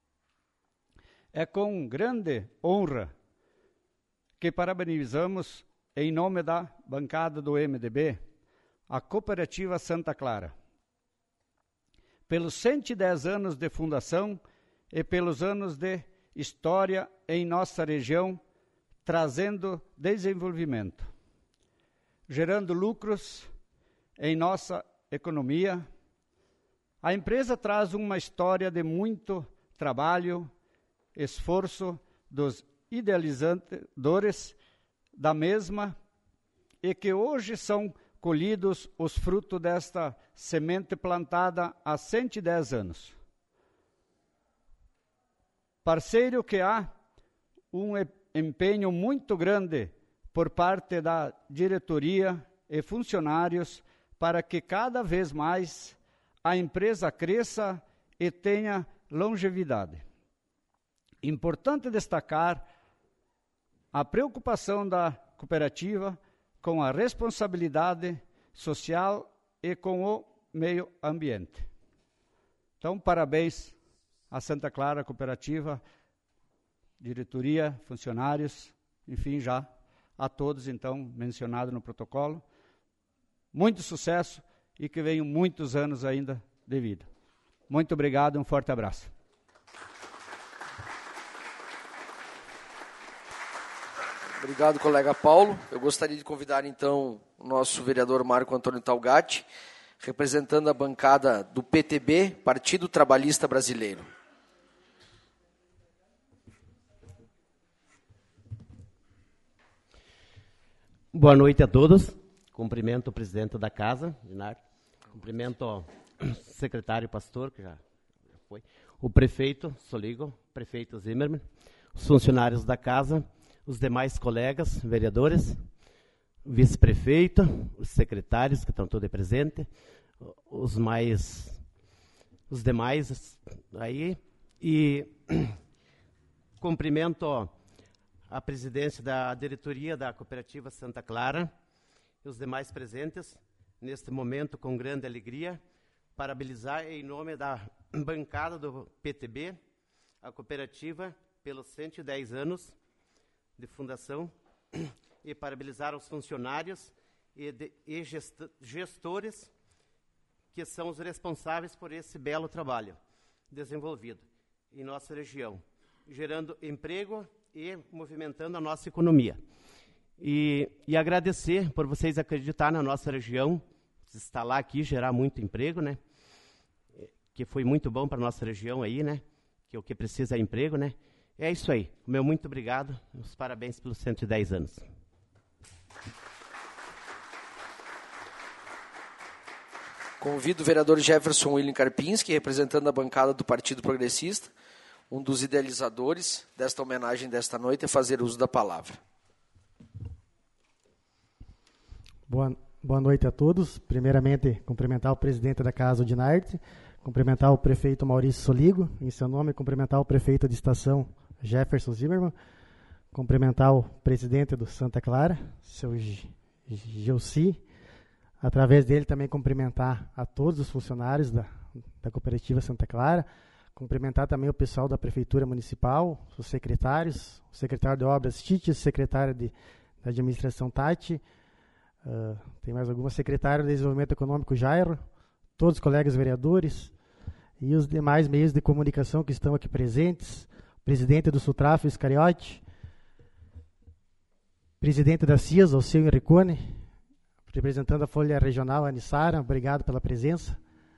É com grande honra que parabenizamos, em nome da bancada do MDB, a Cooperativa Santa Clara, pelos 110 anos de fundação e pelos anos de história em nossa região, trazendo desenvolvimento, gerando lucros em nossa economia. A empresa traz uma história de muito trabalho, esforço dos idealizadores da mesma e que hoje são colhidos os frutos desta semente plantada há 110 anos. Parceiro que há um empenho muito grande por parte da diretoria e funcionários para que cada vez mais a empresa cresça e tenha longevidade. Importante destacar a preocupação da cooperativa com a responsabilidade social e com o meio ambiente. Então, parabéns à Santa Clara Cooperativa, diretoria, funcionários, enfim, já a todos, então, mencionados no protocolo. Muito sucesso e que venham muitos anos ainda de vida. Muito obrigado e um forte abraço. Obrigado, colega Paulo. Eu gostaria de convidar, então, o nosso vereador Marco Antônio Talgatti, representando a bancada do PTB, Partido Trabalhista Brasileiro. Boa noite a todos. Cumprimento o presidente da casa, Dinarte. Cumprimento o secretário Pastor, que já foi. O prefeito Soligo, prefeito Zimmermann, os funcionários da casa, os demais colegas, vereadores, o vice-prefeito, os secretários que estão todos presentes, os demais aí, e cumprimento a presidência da diretoria da Cooperativa Santa Clara e os demais presentes, neste momento com grande alegria, parabenizar em nome da bancada do PTB, a cooperativa, pelos 110 anos de fundação, e parabenizar os funcionários e gestores que são os responsáveis por esse belo trabalho. desenvolvido em nossa região, gerando emprego e movimentando a nossa economia. E agradecer por vocês acreditarem na nossa região, instalar aqui, gerar muito emprego, né? Que foi muito bom para a nossa região aí, né? Que o que precisa é emprego, né? É isso aí. Meu muito obrigado. Os parabéns pelos 110 anos. Convido o vereador Jefferson William Karpinski, representando a bancada do Partido Progressista, um dos idealizadores desta homenagem desta noite, a fazer uso da palavra. Boa noite a todos. Primeiramente, cumprimentar o presidente da Casa Dinarte, cumprimentar o prefeito Maurício Soligo, em seu nome, cumprimentar o prefeito de estação Jefferson Zimmermann, cumprimentar o presidente do Santa Clara, seu Gelsi, através dele também cumprimentar a todos os funcionários da Cooperativa Santa Clara, cumprimentar também o pessoal da Prefeitura Municipal, os secretários, o secretário de Obras Tite, o secretário da Administração Tati, tem mais alguma, secretário de Desenvolvimento Econômico Jairo, todos os colegas vereadores e os demais meios de comunicação que estão aqui presentes, o presidente do Sutraf, Iscariote, presidente da CIAS, o seu Enricone, representando a Folha Regional, Anissara, obrigado pela presença,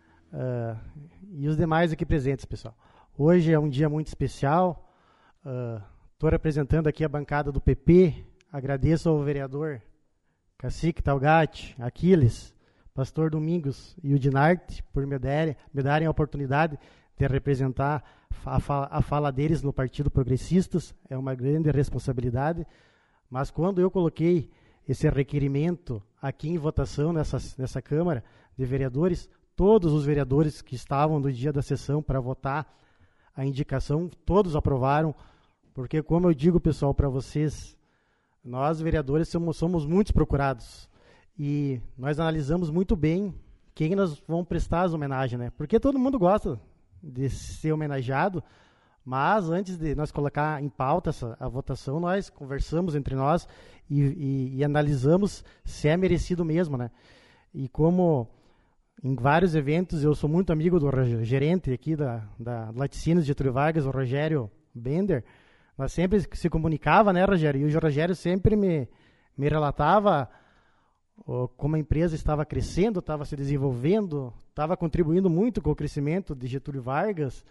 e os demais aqui presentes, pessoal. Hoje é um dia muito especial, estou representando aqui a bancada do PP, agradeço ao vereador Cacique Talgatti, Aquiles, Pastor Domingos e o Dinarte por me darem a oportunidade de representar a fala deles no Partido Progressistas, é uma grande responsabilidade, mas quando eu coloquei esse requerimento aqui em votação nessa Câmara de Vereadores, todos os vereadores que estavam no dia da sessão para votar a indicação, todos aprovaram, porque como eu digo, pessoal, para vocês, nós vereadores somos muito procurados e nós analisamos muito bem quem nós vamos prestar as homenagens, né? Porque todo mundo gosta de ser homenageado, mas antes de nós colocar em pauta a votação, nós conversamos entre nós e analisamos se é merecido mesmo, né? E como em vários eventos eu sou muito amigo do gerente aqui da Laticínios de Getúlio Vargas, o Rogério Bender, nós sempre se comunicava, né, Rogério? E o Rogério sempre me relatava como a empresa estava crescendo, estava se desenvolvendo, estava contribuindo muito com o crescimento de Getúlio Vargas.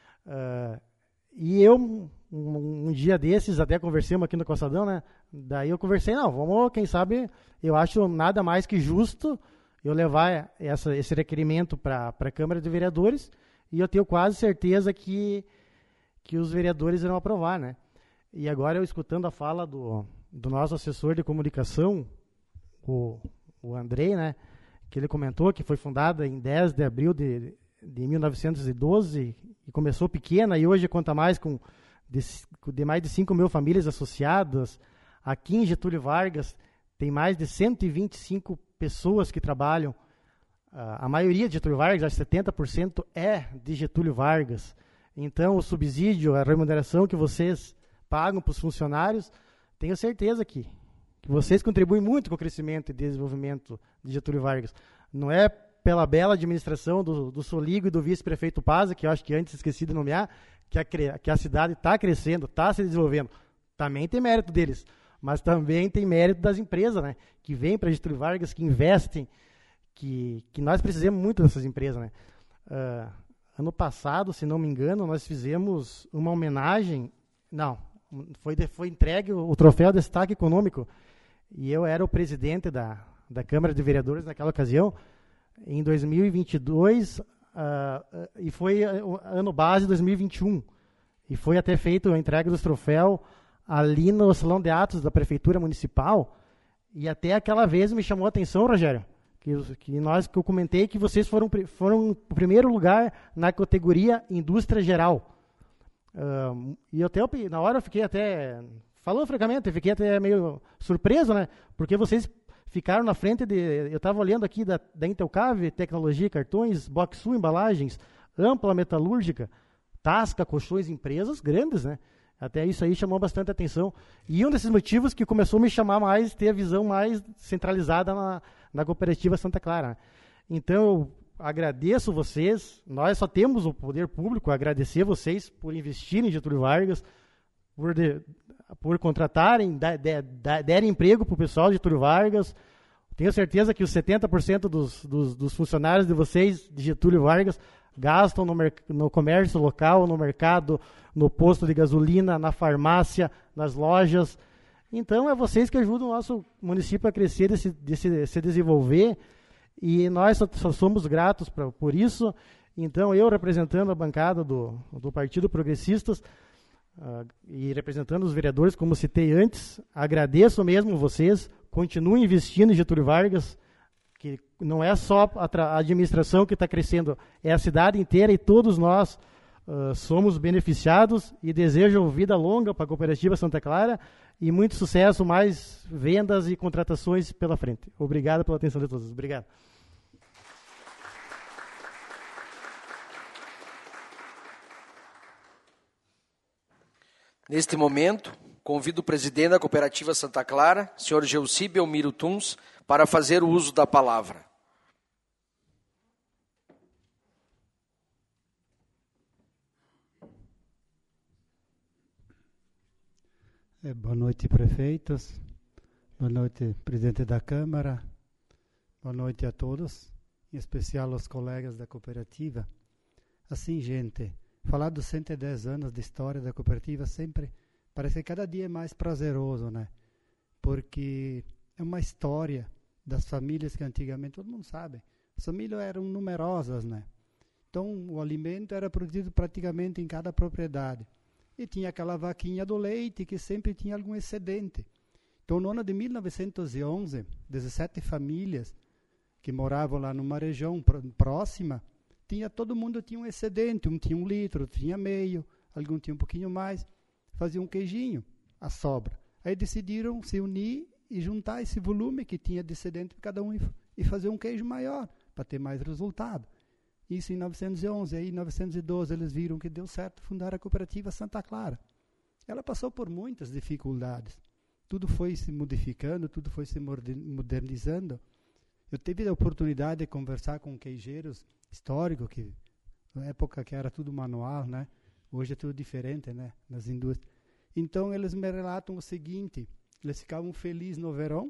E eu, um dia desses, até conversamos aqui no Calçadão, né? Daí eu conversei, vamos, quem sabe, eu acho nada mais que justo eu levar esse requerimento para a Câmara de Vereadores e eu tenho quase certeza que os vereadores irão aprovar, né? E agora eu escutando a fala do nosso assessor de comunicação, o Andrei, né? Que ele comentou que foi fundada em 10 de abril de 1912 e começou pequena e hoje conta mais de mais de 5 mil famílias associadas. Aqui em Getúlio Vargas tem mais de 125 pessoas que trabalham. A maioria de Getúlio Vargas, acho que 70% é de Getúlio Vargas. Então, o subsídio, a remuneração que vocês pagam para os funcionários, tenho certeza que vocês contribuem muito com o crescimento e desenvolvimento de Getúlio Vargas. Não é pela bela administração do Soligo e do vice-prefeito Paza, que eu acho que antes esqueci de nomear, que a cidade está crescendo, está se desenvolvendo. Também tem mérito deles, mas também tem mérito das empresas, né, que vêm para Getúlio Vargas, que investem, que nós precisamos muito dessas empresas, né. Ano passado, se não me engano, nós fizemos uma homenagem, foi entregue o troféu Destaque Econômico, e eu era o presidente da Câmara de Vereadores naquela ocasião, em 2022, e foi ano base 2021, e foi até feita a entrega dos troféus ali no Salão de Atos da Prefeitura Municipal, e até aquela vez me chamou a atenção, Rogério, que eu comentei que vocês foram o primeiro lugar na categoria Indústria Geral. E até na hora eu fiquei até, falando francamente, eu fiquei até meio surpreso, né? Porque vocês ficaram na frente eu estava olhando aqui da Intelcave, Tecnologia, Cartões, Boxul, Embalagens, Ampla Metalúrgica, Tasca, Colchões, empresas grandes, né? Até isso aí chamou bastante atenção. E um desses motivos que começou a me chamar mais, ter a visão mais centralizada na Cooperativa Santa Clara. Então, agradeço vocês, nós só temos o poder público a agradecer vocês por investirem em Getúlio Vargas, por contratarem, derem emprego para o pessoal de Getúlio Vargas. Tenho certeza que os 70% dos funcionários de vocês, de Getúlio Vargas, gastam no comércio local, no mercado, no posto de gasolina, na farmácia, nas lojas. Então, é vocês que ajudam o nosso município a crescer, se desenvolver, e nós só somos gratos por isso. Então, eu, representando a bancada do Partido Progressistas, e representando os vereadores, como citei antes, agradeço mesmo vocês, continuem investindo em Getúlio Vargas, que não é só a administração que está crescendo, é a cidade inteira, e todos nós somos beneficiados, e desejo vida longa para a Cooperativa Santa Clara e muito sucesso, mais vendas e contratações pela frente. Obrigado pela atenção de todos. Obrigado. Neste momento, convido o presidente da Cooperativa Santa Clara, senhor Gelsi Belmiro Tuns, para fazer o uso da palavra. Boa noite, prefeitos. Boa noite, presidente da Câmara. Boa noite a todos, em especial aos colegas da cooperativa. Assim, gente, falar dos 110 anos de história da cooperativa sempre parece que cada dia é mais prazeroso, né? Porque é uma história das famílias que antigamente, todo mundo sabe, as famílias eram numerosas, né? Então, o alimento era produzido praticamente em cada propriedade. E tinha aquela vaquinha do leite que sempre tinha algum excedente. Então, no ano de 1911, 17 famílias que moravam lá numa região próxima, todo mundo tinha um excedente, um tinha 1 litro, outro tinha meio, algum tinha um pouquinho mais, faziam um queijinho, a sobra. Aí decidiram se unir e juntar esse volume que tinha de excedente para cada um e fazer um queijo maior, para ter mais resultado. Isso em 1911, aí em 1912 eles viram que deu certo fundar a Cooperativa Santa Clara. Ela passou por muitas dificuldades, tudo foi se modificando, tudo foi se modernizando. Eu tive a oportunidade de conversar com queijeiros históricos, que na época que era tudo manual, né? Hoje é tudo diferente, né? Nas indústrias. Então, eles me relatam o seguinte, eles ficavam felizes no verão,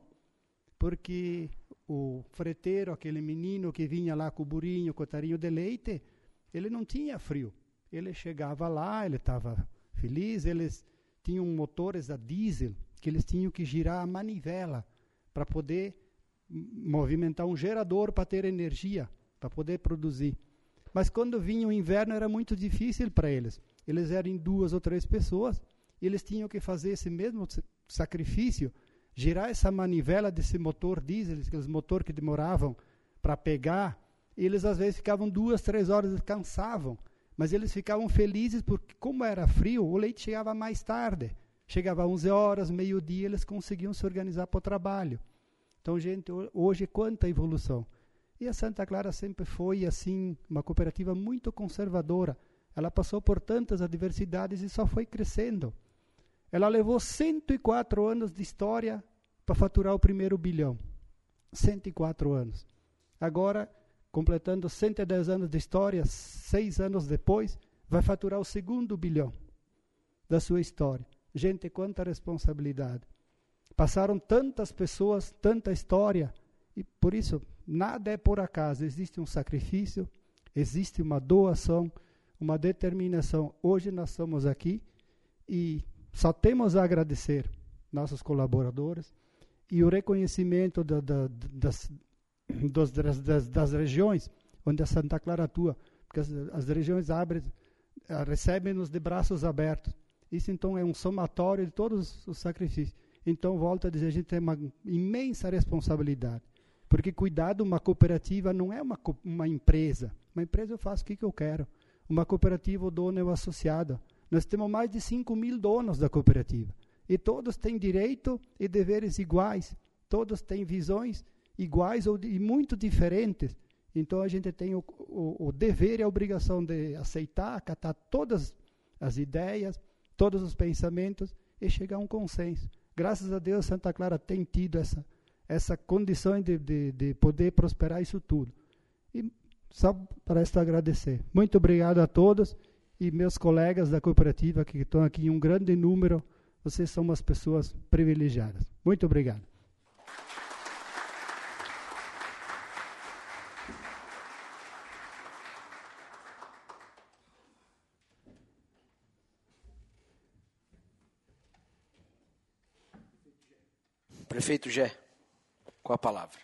porque o freteiro, aquele menino que vinha lá com o burinho, com o tarinho de leite, ele não tinha frio. Ele chegava lá, ele estava feliz, eles tinham motores a diesel, que eles tinham que girar a manivela para poder movimentar um gerador para ter energia, para poder produzir. Mas quando vinha o inverno era muito difícil para eles. Eles eram em 2 ou 3 pessoas, e eles tinham que fazer esse mesmo sacrifício, girar essa manivela desse motor diesel, aqueles motores que demoravam para pegar, e eles às vezes ficavam 2, 3 horas, cansavam, mas eles ficavam felizes porque, como era frio, o leite chegava mais tarde. Chegava às 11 horas, meio-dia, eles conseguiam se organizar para o trabalho. Então, gente, hoje quanta evolução. E a Santa Clara sempre foi, assim, uma cooperativa muito conservadora. Ela passou por tantas adversidades e só foi crescendo. Ela levou 104 anos de história para faturar o primeiro bilhão. 104 anos. Agora, completando 110 anos de história, 6 anos depois, vai faturar o segundo bilhão da sua história. Gente, quanta responsabilidade. Passaram tantas pessoas, tanta história, e por isso, nada é por acaso. Existe um sacrifício, existe uma doação, uma determinação. Hoje nós estamos aqui e só temos a agradecer nossos colaboradores e o reconhecimento das regiões onde a Santa Clara atua, porque as regiões recebem-nos de braços abertos. Isso, então, é um somatório de todos os sacrifícios. Então, volto a dizer, a gente tem uma imensa responsabilidade, porque cuidar de uma cooperativa não é uma empresa. Uma empresa eu faço o que eu quero. Uma cooperativa, o dono é o associado. Nós temos mais de 5.000 donos da cooperativa. E todos têm direito e deveres iguais. Todos têm visões iguais e muito diferentes. Então, a gente tem o dever e a obrigação de aceitar, acatar todas as ideias, todos os pensamentos e chegar a um consenso. Graças a Deus, Santa Clara tem tido essa condição de poder prosperar isso tudo. E Só para isso agradecer. Muito obrigado a todos e meus colegas da cooperativa que estão aqui em um grande número. Vocês são umas pessoas privilegiadas. Muito obrigado. Prefeito Gé, com a palavra.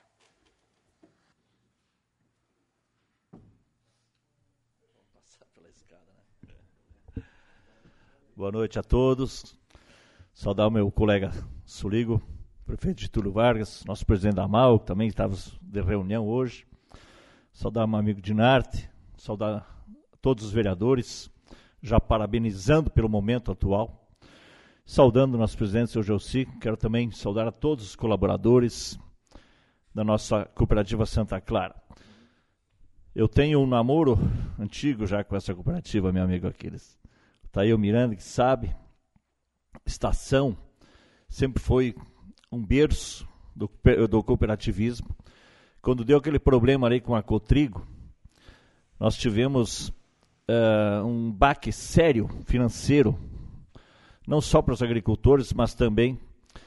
Boa noite a todos. Saudar o meu colega Suligo, prefeito Getúlio Vargas, nosso presidente da AMAL, que também estava de reunião hoje. Saudar meu amigo Dinarte, saudar todos os vereadores, já parabenizando pelo momento atual. Saudando o nosso presidente, seu Gelsi, quero também saudar a todos os colaboradores da nossa cooperativa Santa Clara. Eu tenho um namoro antigo já com essa cooperativa, meu amigo Aquiles. Está aí o Miranda, que sabe, Estação sempre foi um berço do cooperativismo. Quando deu aquele problema ali com a Cotrigo, nós tivemos um baque sério financeiro, não só para os agricultores, mas também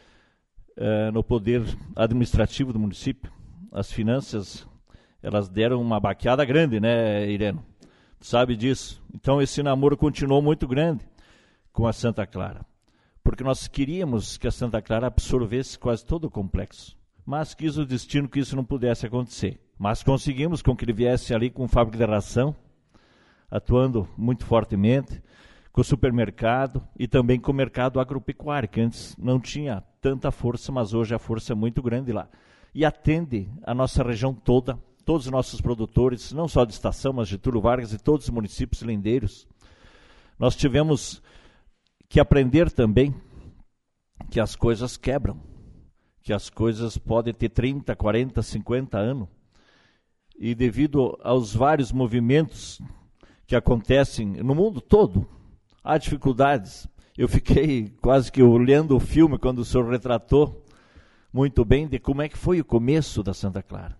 no poder administrativo do município. As finanças, elas deram uma baqueada grande, né, Ireno? Tu sabe disso. Então, esse namoro continuou muito grande com a Santa Clara, porque nós queríamos que a Santa Clara absorvesse quase todo o complexo, mas quis o destino que isso não pudesse acontecer. Mas conseguimos com que ele viesse ali com fábrica de ração, atuando muito fortemente, com o supermercado e também com o mercado agropecuário, que antes não tinha tanta força, mas hoje a força é muito grande lá. E atende a nossa região toda, todos os nossos produtores, não só de Estação, mas de Getúlio Vargas e todos os municípios lindeiros. Nós tivemos que aprender também que as coisas quebram, que as coisas podem ter 30, 40, 50 anos. E devido aos vários movimentos que acontecem no mundo todo, há dificuldades. Eu fiquei quase que olhando o filme quando o senhor retratou muito bem de como é que foi o começo da Santa Clara.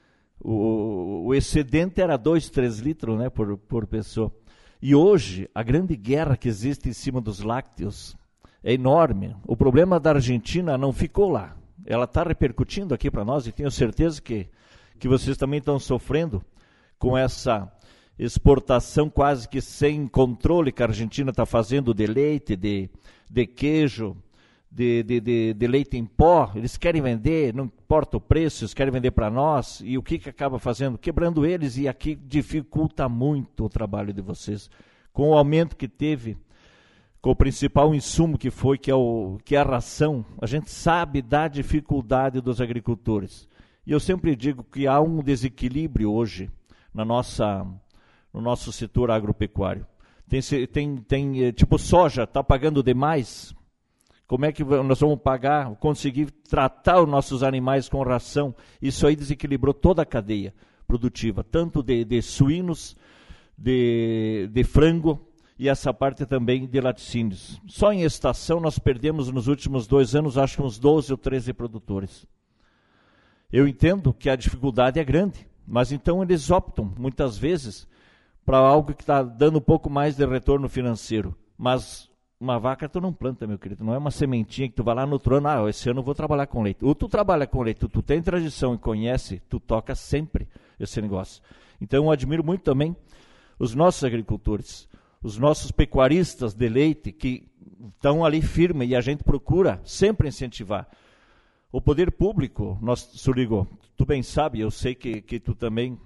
O excedente era 2, 3 litros, né, por pessoa. E hoje, a grande guerra que existe em cima dos lácteos é enorme. O problema da Argentina não ficou lá. Ela está repercutindo aqui para nós e tenho certeza que vocês também estão sofrendo com essa exportação quase que sem controle que a Argentina está fazendo de leite, de queijo, de leite em pó. Eles querem vender, não importa o preço, eles querem vender para nós. E o que acaba fazendo? Quebrando eles, e aqui dificulta muito o trabalho de vocês. Com o aumento que teve, com o principal insumo que foi, que é a ração, a gente sabe da dificuldade dos agricultores. E eu sempre digo que há um desequilíbrio hoje no nosso setor agropecuário. Tem tipo soja, está pagando demais. Como é que nós vamos conseguir tratar os nossos animais com ração? Isso aí desequilibrou toda a cadeia produtiva, tanto de suínos, de frango e essa parte também de laticínios. Só em Estação nós perdemos nos últimos 2 anos, acho que uns 12 ou 13 produtores. Eu entendo que a dificuldade é grande, mas então eles optam, muitas vezes, para algo que está dando um pouco mais de retorno financeiro. Mas uma vaca tu não planta, meu querido, não é uma sementinha que tu vai lá no outro ano, esse ano eu vou trabalhar com leite. Ou tu trabalha com leite, tu tem tradição e conhece, tu toca sempre esse negócio. Então eu admiro muito também os nossos agricultores, os nossos pecuaristas de leite que estão ali firmes e a gente procura sempre incentivar. O poder público, Suligo, tu bem sabe, eu sei que tu também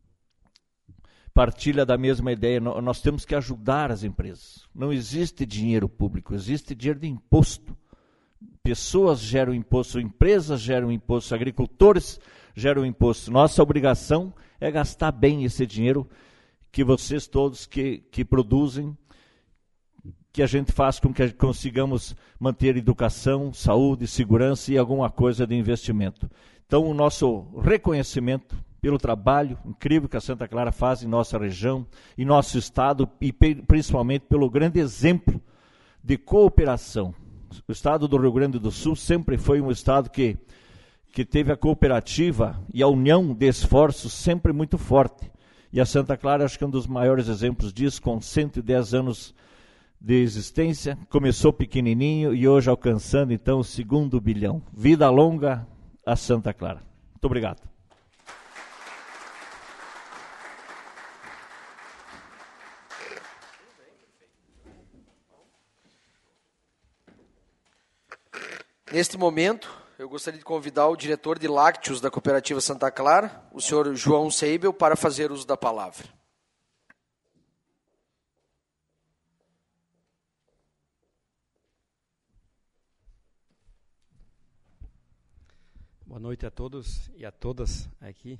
partilha da mesma ideia, nós temos que ajudar as empresas. Não existe dinheiro público, existe dinheiro de imposto. Pessoas geram imposto, empresas geram imposto, agricultores geram imposto. Nossa obrigação é gastar bem esse dinheiro que vocês todos que produzem, que a gente faz com que consigamos manter educação, saúde, segurança e alguma coisa de investimento. Então, o nosso reconhecimento pelo trabalho incrível que a Santa Clara faz em nossa região, em nosso estado e principalmente pelo grande exemplo de cooperação. O estado do Rio Grande do Sul sempre foi um estado que teve a cooperativa e a união de esforços sempre muito forte. E a Santa Clara acho que é um dos maiores exemplos disso, com 110 anos de existência, começou pequenininho e hoje alcançando então o 2º bilhão. Vida longa a Santa Clara. Muito obrigado. Neste momento, eu gostaria de convidar o diretor de lácteos da Cooperativa Santa Clara, o senhor João Seibel, para fazer uso da palavra. Boa noite a todos e a todas aqui.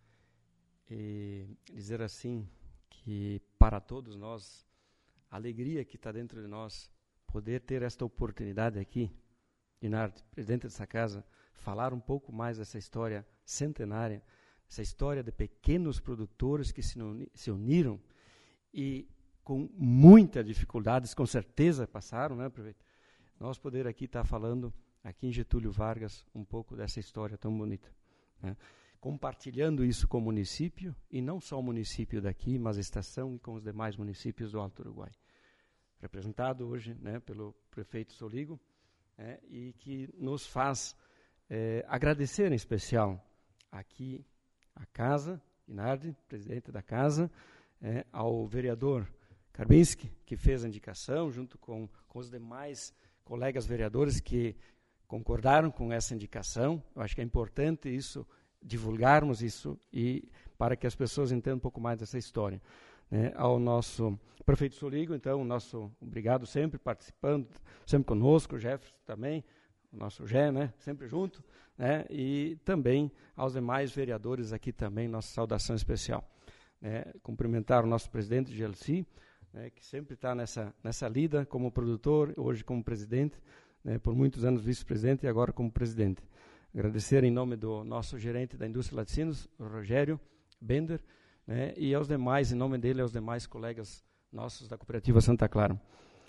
E dizer assim que para todos nós, a alegria que está dentro de nós, poder ter esta oportunidade aqui, Dinardi, presidente dessa casa, falar um pouco mais dessa história centenária, essa história de pequenos produtores que se uniram e com muitas dificuldades, com certeza passaram, né, prefeito? Nós poder aqui estar falando, aqui em Getúlio Vargas, um pouco dessa história tão bonita, né? Compartilhando isso com o município, e não só o município daqui, mas a estação e com os demais municípios do Alto Uruguai. Representado hoje, né, pelo prefeito Soligo, e que nos faz agradecer em especial aqui a casa, Dinardi, presidente da casa, ao vereador Karbinski, que fez a indicação, junto com os demais colegas vereadores que concordaram com essa indicação. Eu acho que é importante isso, divulgarmos isso, e para que as pessoas entendam um pouco mais dessa história. Ao nosso prefeito Soligo, então, nosso obrigado sempre participando, sempre conosco, o Jefferson também, o nosso Gé, né, sempre junto, né, e também aos demais vereadores aqui também, nossa saudação especial. Cumprimentar o nosso presidente, Gelsi, que sempre está nessa lida como produtor, hoje como presidente, por muitos anos vice-presidente e agora como presidente. Agradecer em nome do nosso gerente da indústria laticínios, o Rogério Bender, e aos demais, em nome dele, aos demais colegas nossos da Cooperativa Santa Clara.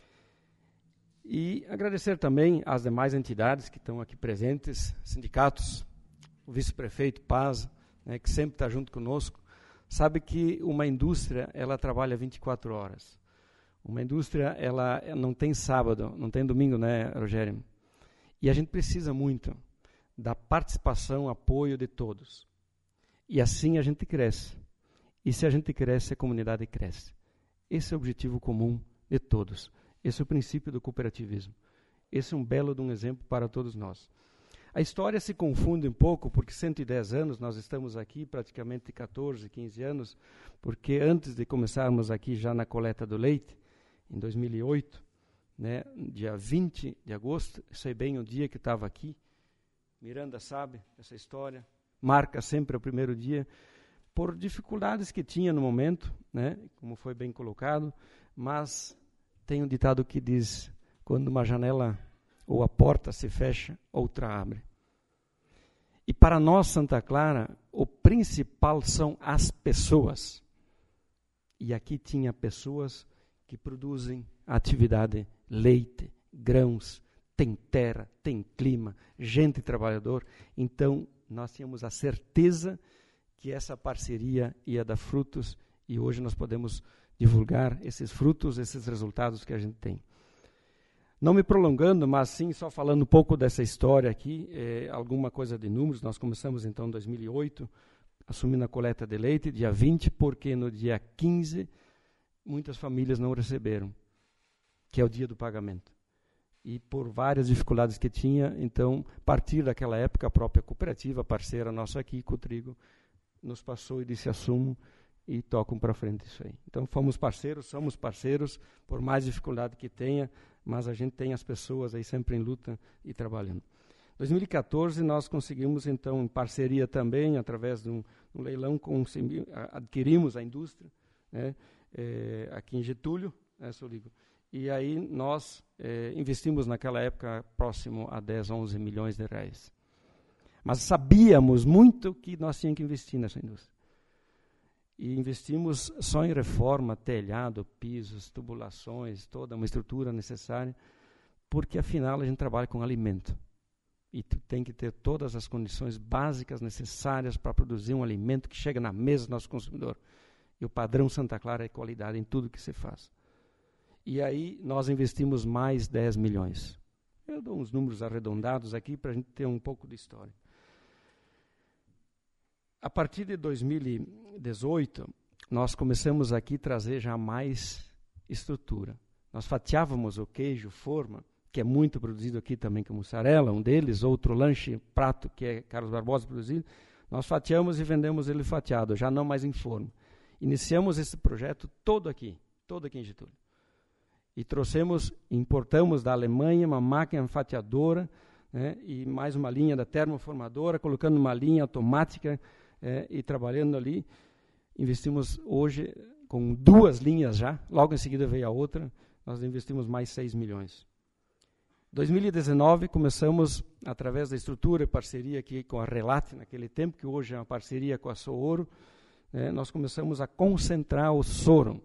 E agradecer também às demais entidades que estão aqui presentes, sindicatos, o vice-prefeito Paz, que sempre está junto conosco. Sabe que uma indústria, ela trabalha 24 horas. Uma indústria, ela não tem sábado, não tem domingo, né, Rogério? E a gente precisa muito da participação, apoio de todos. E assim a gente cresce. E se a gente cresce, a comunidade cresce. Esse é o objetivo comum de todos. Esse é o princípio do cooperativismo. Esse é um belo de um exemplo para todos nós. A história se confunde um pouco, porque 110 anos, nós estamos aqui praticamente 14, 15 anos, porque antes de começarmos aqui já na coleta do leite, em 2008, dia 20 de agosto, sei bem o dia que estava aqui, Miranda sabe essa história, marca sempre o primeiro dia, por dificuldades que tinha no momento, como foi bem colocado, mas tem um ditado que diz, quando uma janela ou a porta se fecha, outra abre. E para nós, Santa Clara, o principal são as pessoas. E aqui tinha pessoas que produzem a atividade leite, grãos, tem terra, tem clima, gente trabalhador. Então, nós tínhamos a certeza que essa parceria ia dar frutos e hoje nós podemos divulgar esses frutos, esses resultados que a gente tem. Não me prolongando, mas sim só falando um pouco dessa história aqui, alguma coisa de números. Nós começamos então em 2008, assumindo a coleta de leite, dia 20, porque no dia 15 muitas famílias não receberam, que é o dia do pagamento. E por várias dificuldades que tinha, então, a partir daquela época, a própria cooperativa, parceira nossa aqui, Cotrigo, nos passou e disse, assumo e tocam para frente isso aí. Então, fomos parceiros, somos parceiros, por mais dificuldade que tenha, mas a gente tem as pessoas aí sempre em luta e trabalhando. Em 2014, nós conseguimos, então, em parceria também, através de um leilão, adquirimos a indústria, aqui em Getúlio, Soligo. E aí nós investimos naquela época próximo a 10, 11 milhões de reais. Mas sabíamos muito que nós tínhamos que investir nessa indústria. E investimos só em reforma, telhado, pisos, tubulações, toda uma estrutura necessária, porque afinal a gente trabalha com alimento. E tu tem que ter todas as condições básicas necessárias para produzir um alimento que chega na mesa do nosso consumidor. E o padrão Santa Clara é qualidade em tudo que se faz. E aí nós investimos mais 10 milhões. Eu dou uns números arredondados aqui para a gente ter um pouco de história. A partir de 2018, nós começamos aqui a trazer já mais estrutura. Nós fatiávamos o queijo forma, que é muito produzido aqui também com mussarela, um deles, outro lanche, prato, que é Carlos Barbosa produzido. Nós fatiamos e vendemos ele fatiado, já não mais em forma. Iniciamos esse projeto todo aqui em Getúlio. E importamos da Alemanha uma máquina fatiadora, né, e mais uma linha da termoformadora, colocando uma linha automática e trabalhando ali. Investimos hoje com 2 linhas já, logo em seguida veio a outra, nós investimos mais 6 milhões. Em 2019, começamos, através da estrutura e parceria aqui com a Relate, naquele tempo, que hoje é uma parceria com a Sooro, nós começamos a concentrar o soro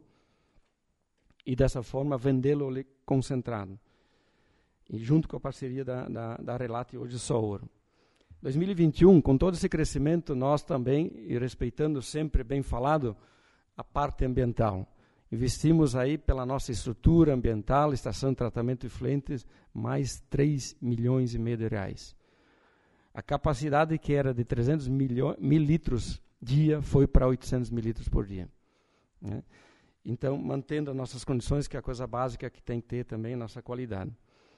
e, dessa forma, vendê-lo concentrado. E junto com a parceria da Relate, hoje Sooro. 2021, com todo esse crescimento, nós também, e respeitando sempre, bem falado, a parte ambiental. Investimos aí pela nossa estrutura ambiental, estação de tratamento de efluentes, mais 3,5 milhões de reais. A capacidade que era de 300 mil litros dia foi para 800 mil litros por dia. Né? Então, mantendo as nossas condições, que é a coisa básica que tem que ter também, nossa qualidade.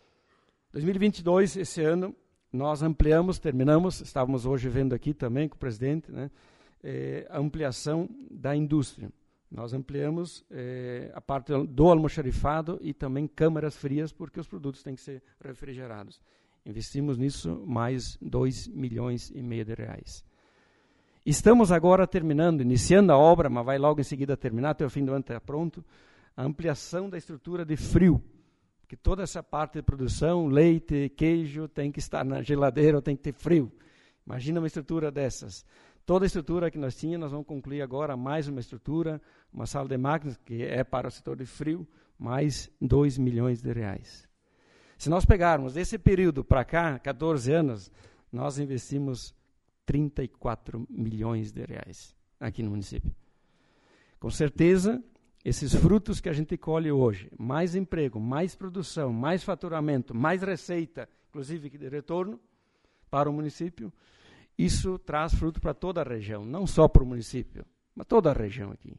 2022, esse ano, nós ampliamos, terminamos, estávamos hoje vendo aqui também com o presidente, né, a ampliação da indústria. Nós ampliamos a parte do almoxarifado e também câmaras frias, porque os produtos têm que ser refrigerados. Investimos nisso mais 2,5 milhões de reais. Estamos agora terminando, iniciando a obra, mas vai logo em seguida terminar, até o fim do ano está pronto, a ampliação da estrutura de frio, que toda essa parte de produção, leite, queijo, tem que estar na geladeira ou tem que ter frio. Imagina uma estrutura dessas. Toda a estrutura que nós tínhamos, nós vamos concluir agora mais uma estrutura, uma sala de máquinas, que é para o setor de frio, mais 2 milhões de reais. Se nós pegarmos desse período para cá, 14 anos, nós investimos 34 milhões de reais aqui no município. Com certeza, esses frutos que a gente colhe hoje, mais emprego, mais produção, mais faturamento, mais receita, inclusive de retorno para o município, isso traz fruto para toda a região, não só para o município, mas toda a região aqui.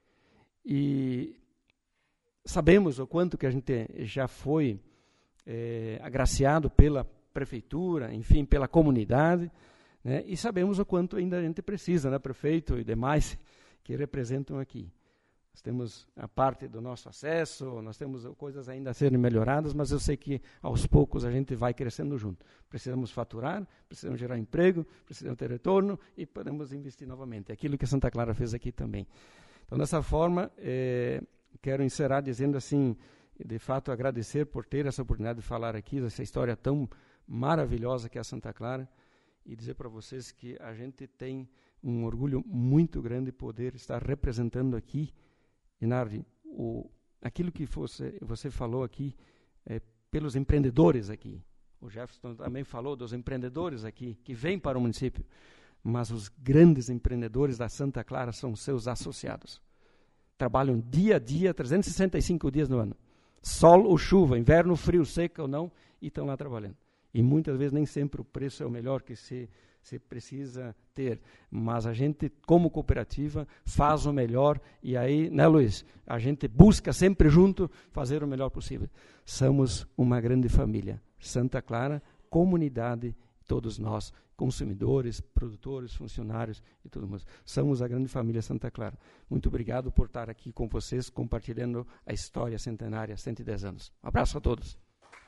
E sabemos o quanto que a gente já foi agraciado pela prefeitura, enfim, pela comunidade, né? E sabemos o quanto ainda a gente precisa, né, prefeito e demais que representam aqui. Nós temos a parte do nosso acesso, nós temos coisas ainda a serem melhoradas, mas eu sei que aos poucos a gente vai crescendo junto. Precisamos faturar, precisamos gerar emprego, precisamos ter retorno e podemos investir novamente. É aquilo que a Santa Clara fez aqui também. Então, dessa forma, quero encerrar dizendo assim, de fato, agradecer por ter essa oportunidade de falar aqui, dessa história tão maravilhosa que é a Santa Clara, e dizer para vocês que a gente tem um orgulho muito grande de poder estar representando aqui, Inardi, aquilo que você falou aqui, pelos empreendedores aqui. O Jefferson também falou dos empreendedores aqui, que vêm para o município, mas os grandes empreendedores da Santa Clara são seus associados. Trabalham dia a dia, 365 dias no ano. Sol ou chuva, inverno, frio, seca ou não, e estão lá trabalhando. E muitas vezes nem sempre o preço é o melhor que se precisa ter. Mas a gente, como cooperativa, faz o melhor. E aí, né, Luiz? A gente busca sempre junto fazer o melhor possível. Somos uma grande família. Santa Clara, comunidade, todos nós, consumidores, produtores, funcionários e tudo mais. Somos a grande família Santa Clara. Muito obrigado por estar aqui com vocês, compartilhando a história centenária, 110 anos. Um abraço a todos.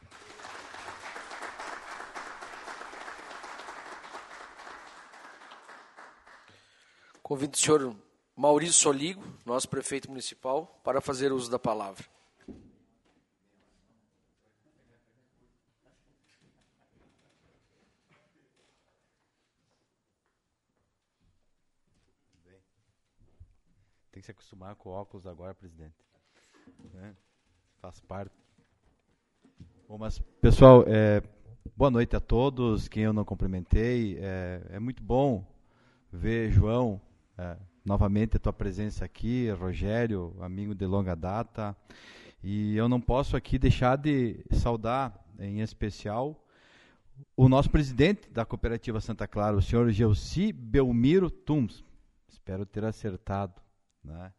Convido o senhor Maurício Soligo, nosso prefeito municipal, para fazer uso da palavra. Tem que se acostumar com o óculos agora, presidente. Né? Faz parte. Bom, mas, pessoal, boa noite a todos. Quem eu não cumprimentei, é muito bom ver João novamente a tua presença aqui, Rogério, amigo de longa data. E eu não posso aqui deixar de saudar, em especial, o nosso presidente da Cooperativa Santa Clara, o senhor Gelsi Belmiro Tums. Espero ter acertado, né?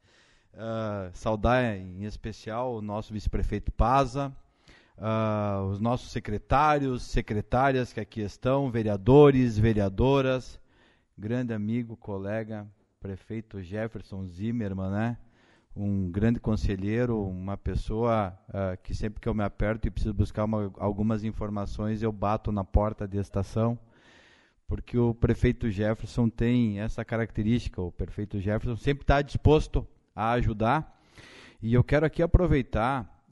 Saudar em especial o nosso vice-prefeito Paza, os nossos secretários, secretárias que aqui estão, vereadores, vereadoras, grande amigo, colega, prefeito Jefferson Zimmermann, né? Um grande conselheiro, uma pessoa que sempre que eu me aperto e preciso buscar algumas informações, eu bato na porta da estação, porque o prefeito Jefferson tem essa característica, o prefeito Jefferson sempre está disposto a ajudar, e eu quero aqui aproveitar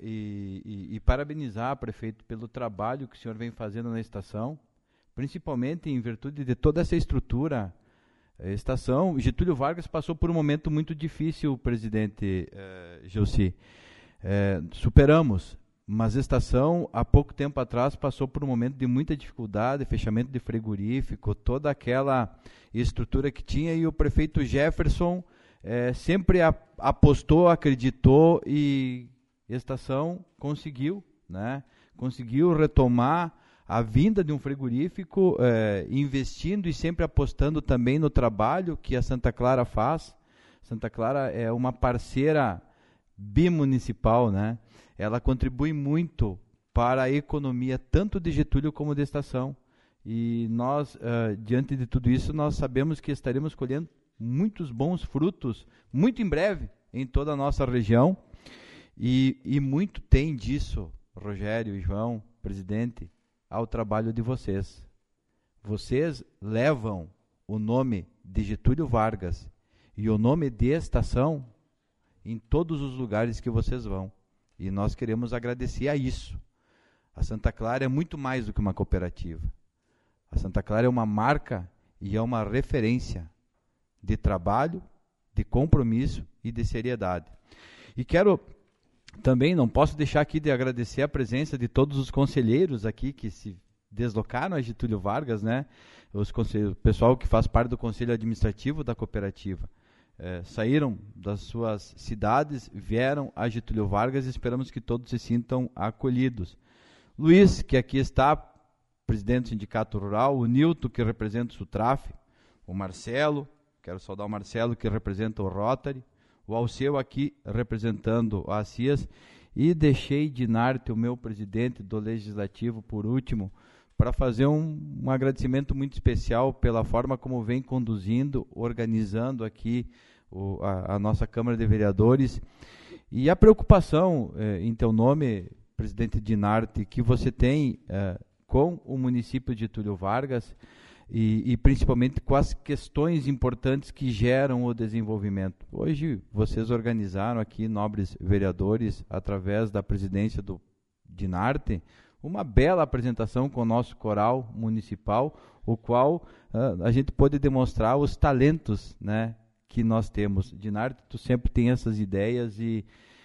e parabenizar, prefeito, pelo trabalho que o senhor vem fazendo na estação, principalmente em virtude de toda essa estrutura. A estação Getúlio Vargas passou por um momento muito difícil, presidente Gelsi. Superamos, mas a estação, há pouco tempo atrás, passou por um momento de muita dificuldade, fechamento de frigorífico, toda aquela estrutura que tinha, e o prefeito Jefferson sempre apostou, acreditou, e a estação conseguiu, né? Conseguiu retomar a vinda de um frigorífico, investindo e sempre apostando também no trabalho que a Santa Clara faz. Santa Clara é uma parceira bimunicipal, né? Ela contribui muito para a economia tanto de Getúlio como da estação. E nós, diante de tudo isso, nós sabemos que estaremos colhendo muitos bons frutos, muito em breve, em toda a nossa região. E muito tem disso, Rogério e João, presidente, ao trabalho de vocês. Vocês levam o nome de Getúlio Vargas e o nome de estação em todos os lugares que vocês vão. E nós queremos agradecer a isso. A Santa Clara é muito mais do que uma cooperativa. A Santa Clara é uma marca e é uma referência de trabalho, de compromisso e de seriedade. E quero também, não posso deixar aqui de agradecer a presença de todos os conselheiros aqui que se deslocaram a Getúlio Vargas, né? O pessoal que faz parte do conselho administrativo da cooperativa. Saíram das suas cidades, vieram a Getúlio Vargas e esperamos que todos se sintam acolhidos. Luiz, que aqui está, presidente do Sindicato Rural, o Nilton, que representa o Sutraf, o Marcelo, quero saudar o Marcelo, que representa o Rotary, o Alceu aqui representando a CIAS, e deixei Dinarte, o meu presidente do Legislativo, por último, para fazer um agradecimento muito especial pela forma como vem conduzindo, organizando aqui a nossa Câmara de Vereadores, e a preocupação, em teu nome, presidente Dinarte, que você tem com o município de Getúlio Vargas, e principalmente com as questões importantes que geram o desenvolvimento. Hoje vocês organizaram aqui, nobres vereadores, através da presidência do Dinarte, uma bela apresentação com o nosso coral municipal, o qual a gente pode demonstrar os talentos, né, que nós temos. Dinarte, tu sempre tem essas ideias e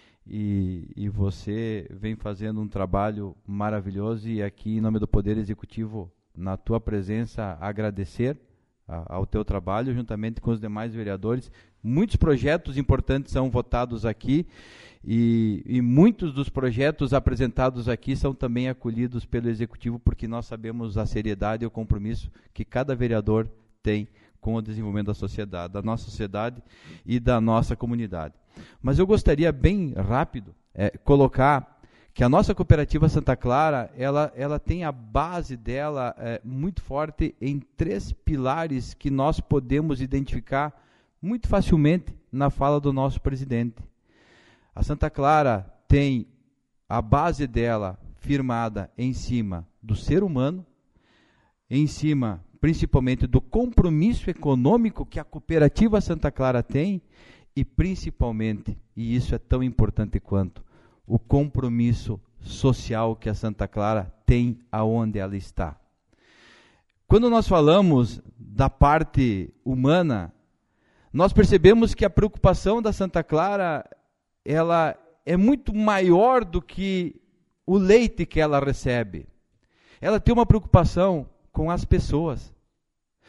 você vem fazendo um trabalho maravilhoso, e aqui, em nome do Poder Executivo, na tua presença, agradecer ao teu trabalho, juntamente com os demais vereadores. Muitos projetos importantes são votados aqui, e muitos dos projetos apresentados aqui são também acolhidos pelo Executivo, porque nós sabemos a seriedade e o compromisso que cada vereador tem com o desenvolvimento da sociedade, da nossa sociedade e da nossa comunidade. Mas eu gostaria, bem rápido, colocar que a nossa cooperativa Santa Clara, ela tem a base dela muito forte em 3 pilares que nós podemos identificar muito facilmente na fala do nosso presidente. A Santa Clara tem a base dela firmada em cima do ser humano, em cima principalmente do compromisso econômico que a cooperativa Santa Clara tem, e principalmente, e isso é tão importante quanto, o compromisso social que a Santa Clara tem aonde ela está. Quando nós falamos da parte humana, nós percebemos que a preocupação da Santa Clara, ela é muito maior do que o leite que ela recebe. Ela tem uma preocupação com as pessoas.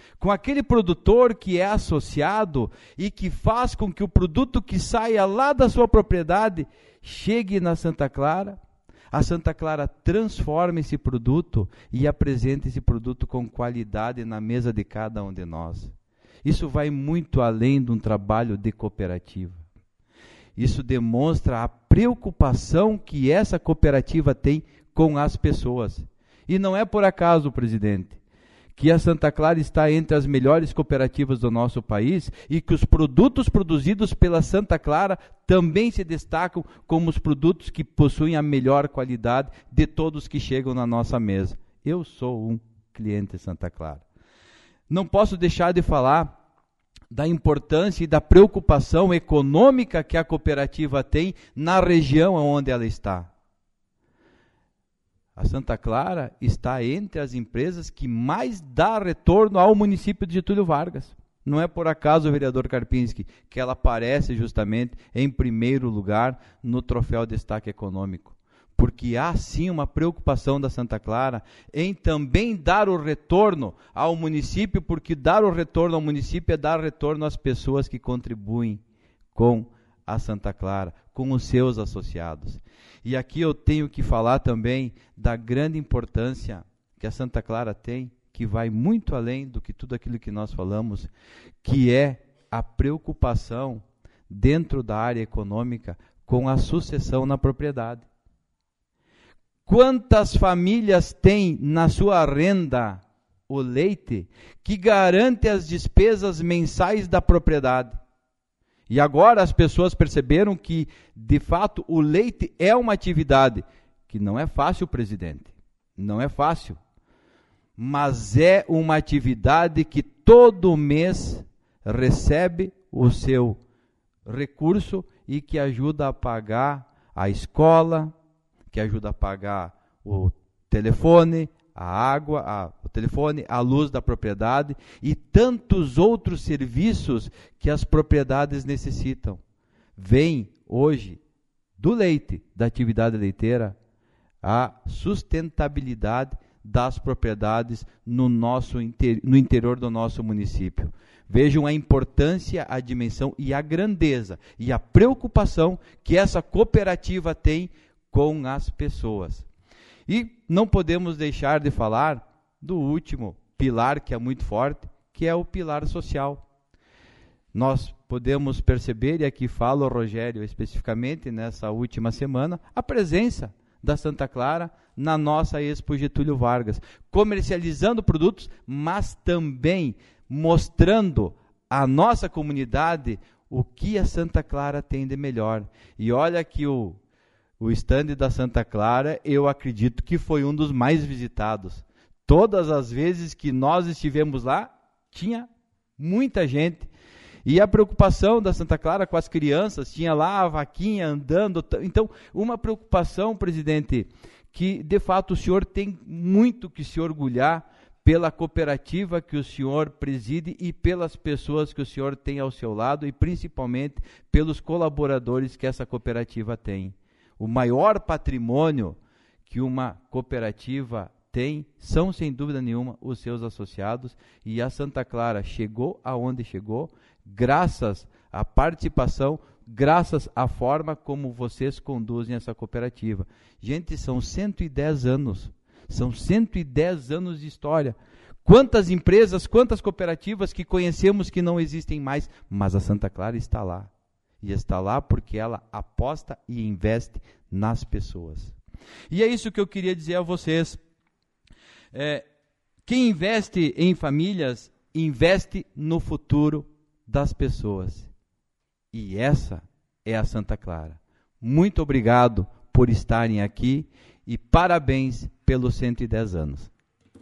com aquele produtor que é associado e que faz com que o produto que saia lá da sua propriedade chegue na Santa Clara, a Santa Clara transforma esse produto e apresenta esse produto com qualidade na mesa de cada um de nós. Isso vai muito além de um trabalho de cooperativa. Isso demonstra a preocupação que essa cooperativa tem com as pessoas. E não é por acaso, presidente, que a Santa Clara está entre as melhores cooperativas do nosso país e que os produtos produzidos pela Santa Clara também se destacam como os produtos que possuem a melhor qualidade de todos que chegam na nossa mesa. Eu sou um cliente Santa Clara. Não posso deixar de falar da importância e da preocupação econômica que a cooperativa tem na região onde ela está. A Santa Clara está entre as empresas que mais dá retorno ao município de Getúlio Vargas. Não é por acaso, vereador Karpinski, que ela aparece justamente em primeiro lugar no troféu Destaque Econômico. Porque há sim uma preocupação da Santa Clara em também dar o retorno ao município, porque dar o retorno ao município é dar retorno às pessoas que contribuem com a Santa Clara, com os seus associados. E aqui eu tenho que falar também da grande importância que a Santa Clara tem, que vai muito além do que tudo aquilo que nós falamos, que é a preocupação dentro da área econômica com a sucessão na propriedade. Quantas famílias têm na sua renda o leite que garante as despesas mensais da propriedade? E agora as pessoas perceberam que, de fato, o leite é uma atividade que não é fácil, presidente. Não é fácil. Mas é uma atividade que todo mês recebe o seu recurso e que ajuda a pagar a escola, que ajuda a pagar o telefone, a água, o telefone, a luz da propriedade e tantos outros serviços que as propriedades necessitam. Vem hoje do leite, da atividade leiteira, a sustentabilidade das propriedades no interior do nosso município. Vejam a importância, a dimensão e a grandeza e a preocupação que essa cooperativa tem com as pessoas. E não podemos deixar de falar do último pilar, que é muito forte, que é o pilar social. Nós podemos perceber, e aqui fala o Rogério especificamente nessa última semana, a presença da Santa Clara na nossa Expo Getúlio Vargas, comercializando produtos, mas também mostrando à nossa comunidade o que a Santa Clara tem de melhor. E olha que o stand da Santa Clara, eu acredito que foi um dos mais visitados. Todas as vezes que nós estivemos lá, tinha muita gente. E a preocupação da Santa Clara com as crianças, tinha lá a vaquinha andando. Então, uma preocupação, presidente, que de fato o senhor tem muito que se orgulhar pela cooperativa que o senhor preside e pelas pessoas que o senhor tem ao seu lado e principalmente pelos colaboradores que essa cooperativa tem. O maior patrimônio que uma cooperativa tem são, sem dúvida nenhuma, os seus associados, e a Santa Clara chegou aonde chegou, graças à participação, graças à forma como vocês conduzem essa cooperativa. Gente, são 110 anos, são 110 anos de história. Quantas empresas, quantas cooperativas que conhecemos que não existem mais, mas a Santa Clara está lá. E está lá porque ela aposta e investe nas pessoas. E é isso que eu queria dizer a vocês. Quem investe em famílias, investe no futuro das pessoas. E essa é a Santa Clara. Muito obrigado por estarem aqui e parabéns pelos 110 anos.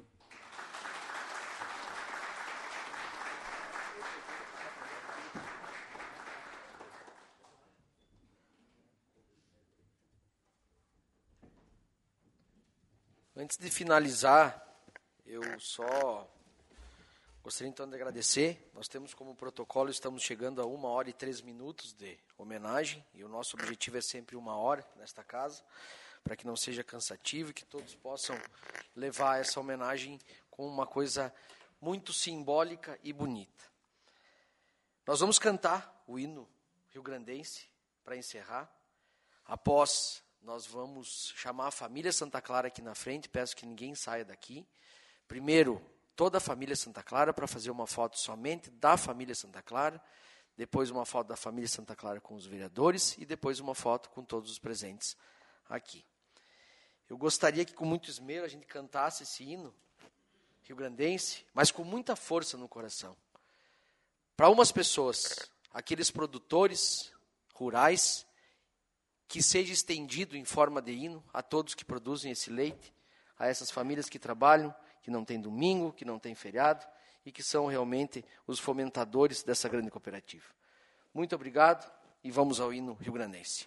Antes de finalizar, eu só gostaria então de agradecer. Nós temos como protocolo, estamos chegando a 1h03 de homenagem, e o nosso objetivo é sempre 1 hora nesta casa, para que não seja cansativo e que todos possam levar essa homenagem com uma coisa muito simbólica e bonita. Nós vamos cantar o hino rio-grandense para encerrar. Após, nós vamos chamar a família Santa Clara aqui na frente, peço que ninguém saia daqui. Primeiro, toda a família Santa Clara para fazer uma foto somente da família Santa Clara, depois uma foto da família Santa Clara com os vereadores e depois uma foto com todos os presentes aqui. Eu gostaria que com muito esmero a gente cantasse esse hino rio-grandense, mas com muita força no coração. Para umas pessoas, aqueles produtores rurais, que seja estendido em forma de hino a todos que produzem esse leite, a essas famílias que trabalham, que não tem domingo, que não tem feriado, e que são realmente os fomentadores dessa grande cooperativa. Muito obrigado e vamos ao hino rio-grandense.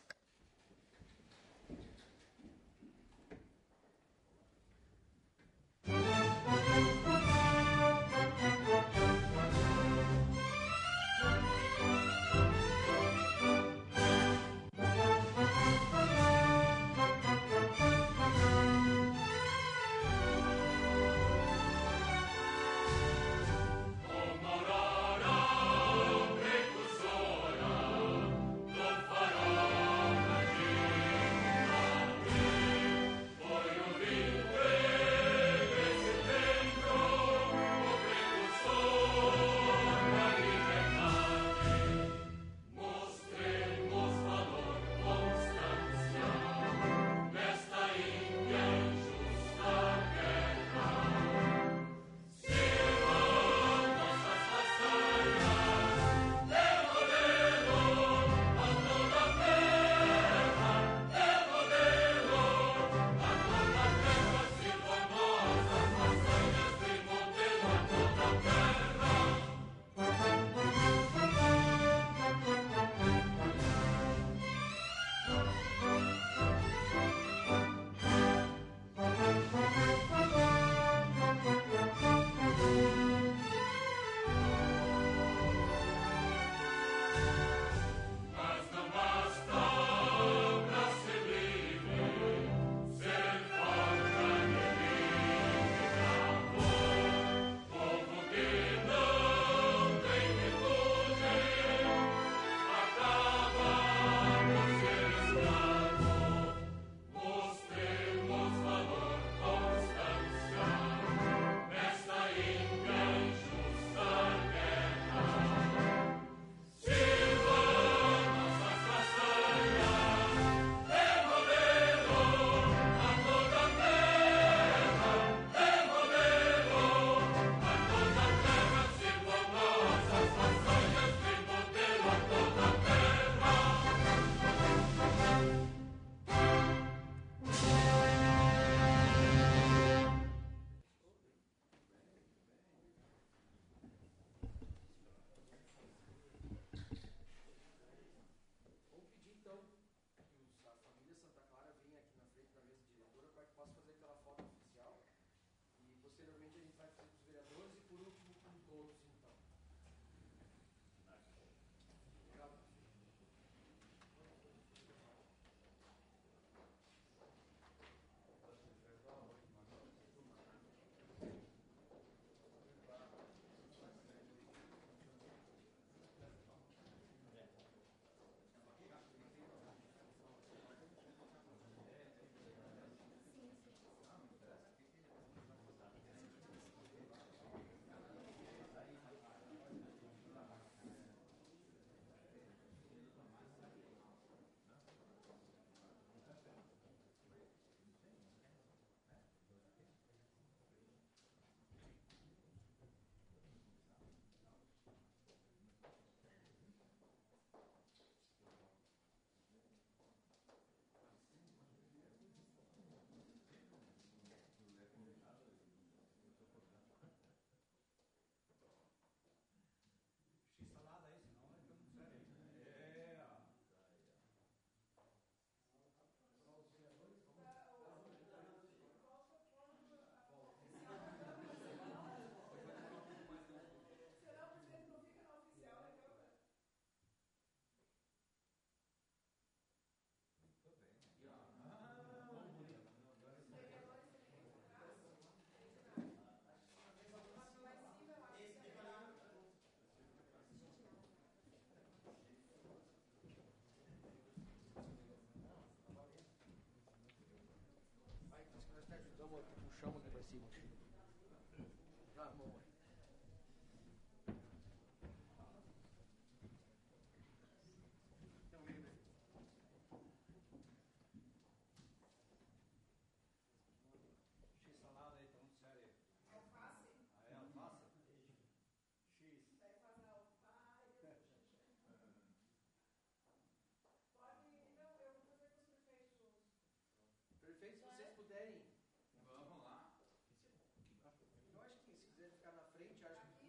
Prefeito, se vocês puderem. Vamos lá. Eu acho que se quiser ficar na frente, acho que.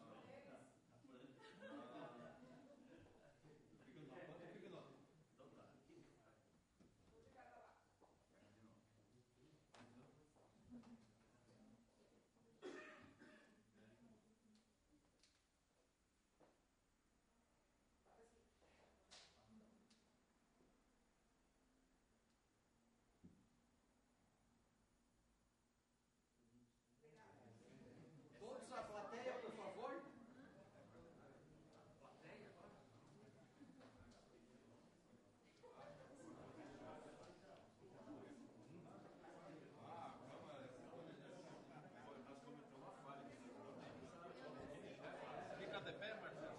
Todos a plateia, por favor. Fica de pé, Marcelo.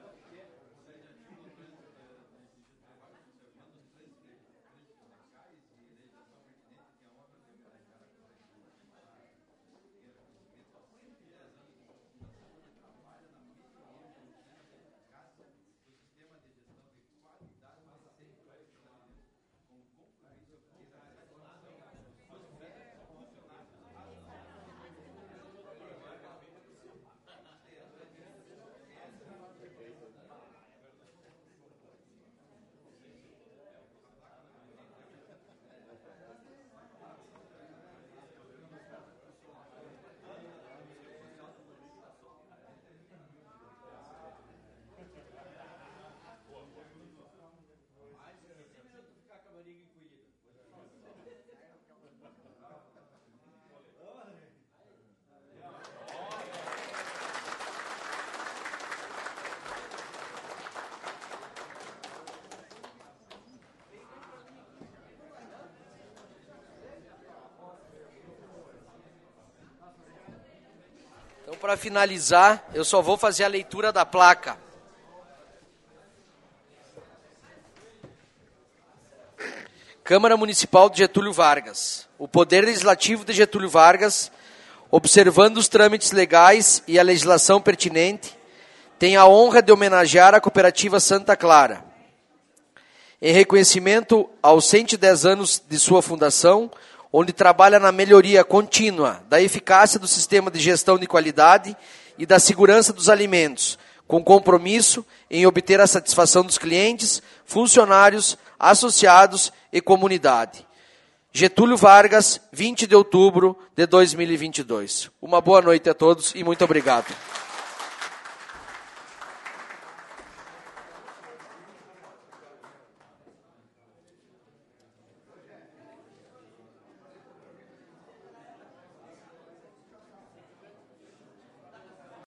Então, para finalizar, eu só vou fazer a leitura da placa. Câmara Municipal de Getúlio Vargas. O Poder Legislativo de Getúlio Vargas, observando os trâmites legais e a legislação pertinente, tem a honra de homenagear a Cooperativa Santa Clara. Em reconhecimento aos 110 anos de sua fundação, onde trabalha na melhoria contínua da eficácia do sistema de gestão de qualidade e da segurança dos alimentos, com compromisso em obter a satisfação dos clientes, funcionários, associados e comunidade. Getúlio Vargas, 20 de outubro de 2022. Uma boa noite a todos e muito obrigado.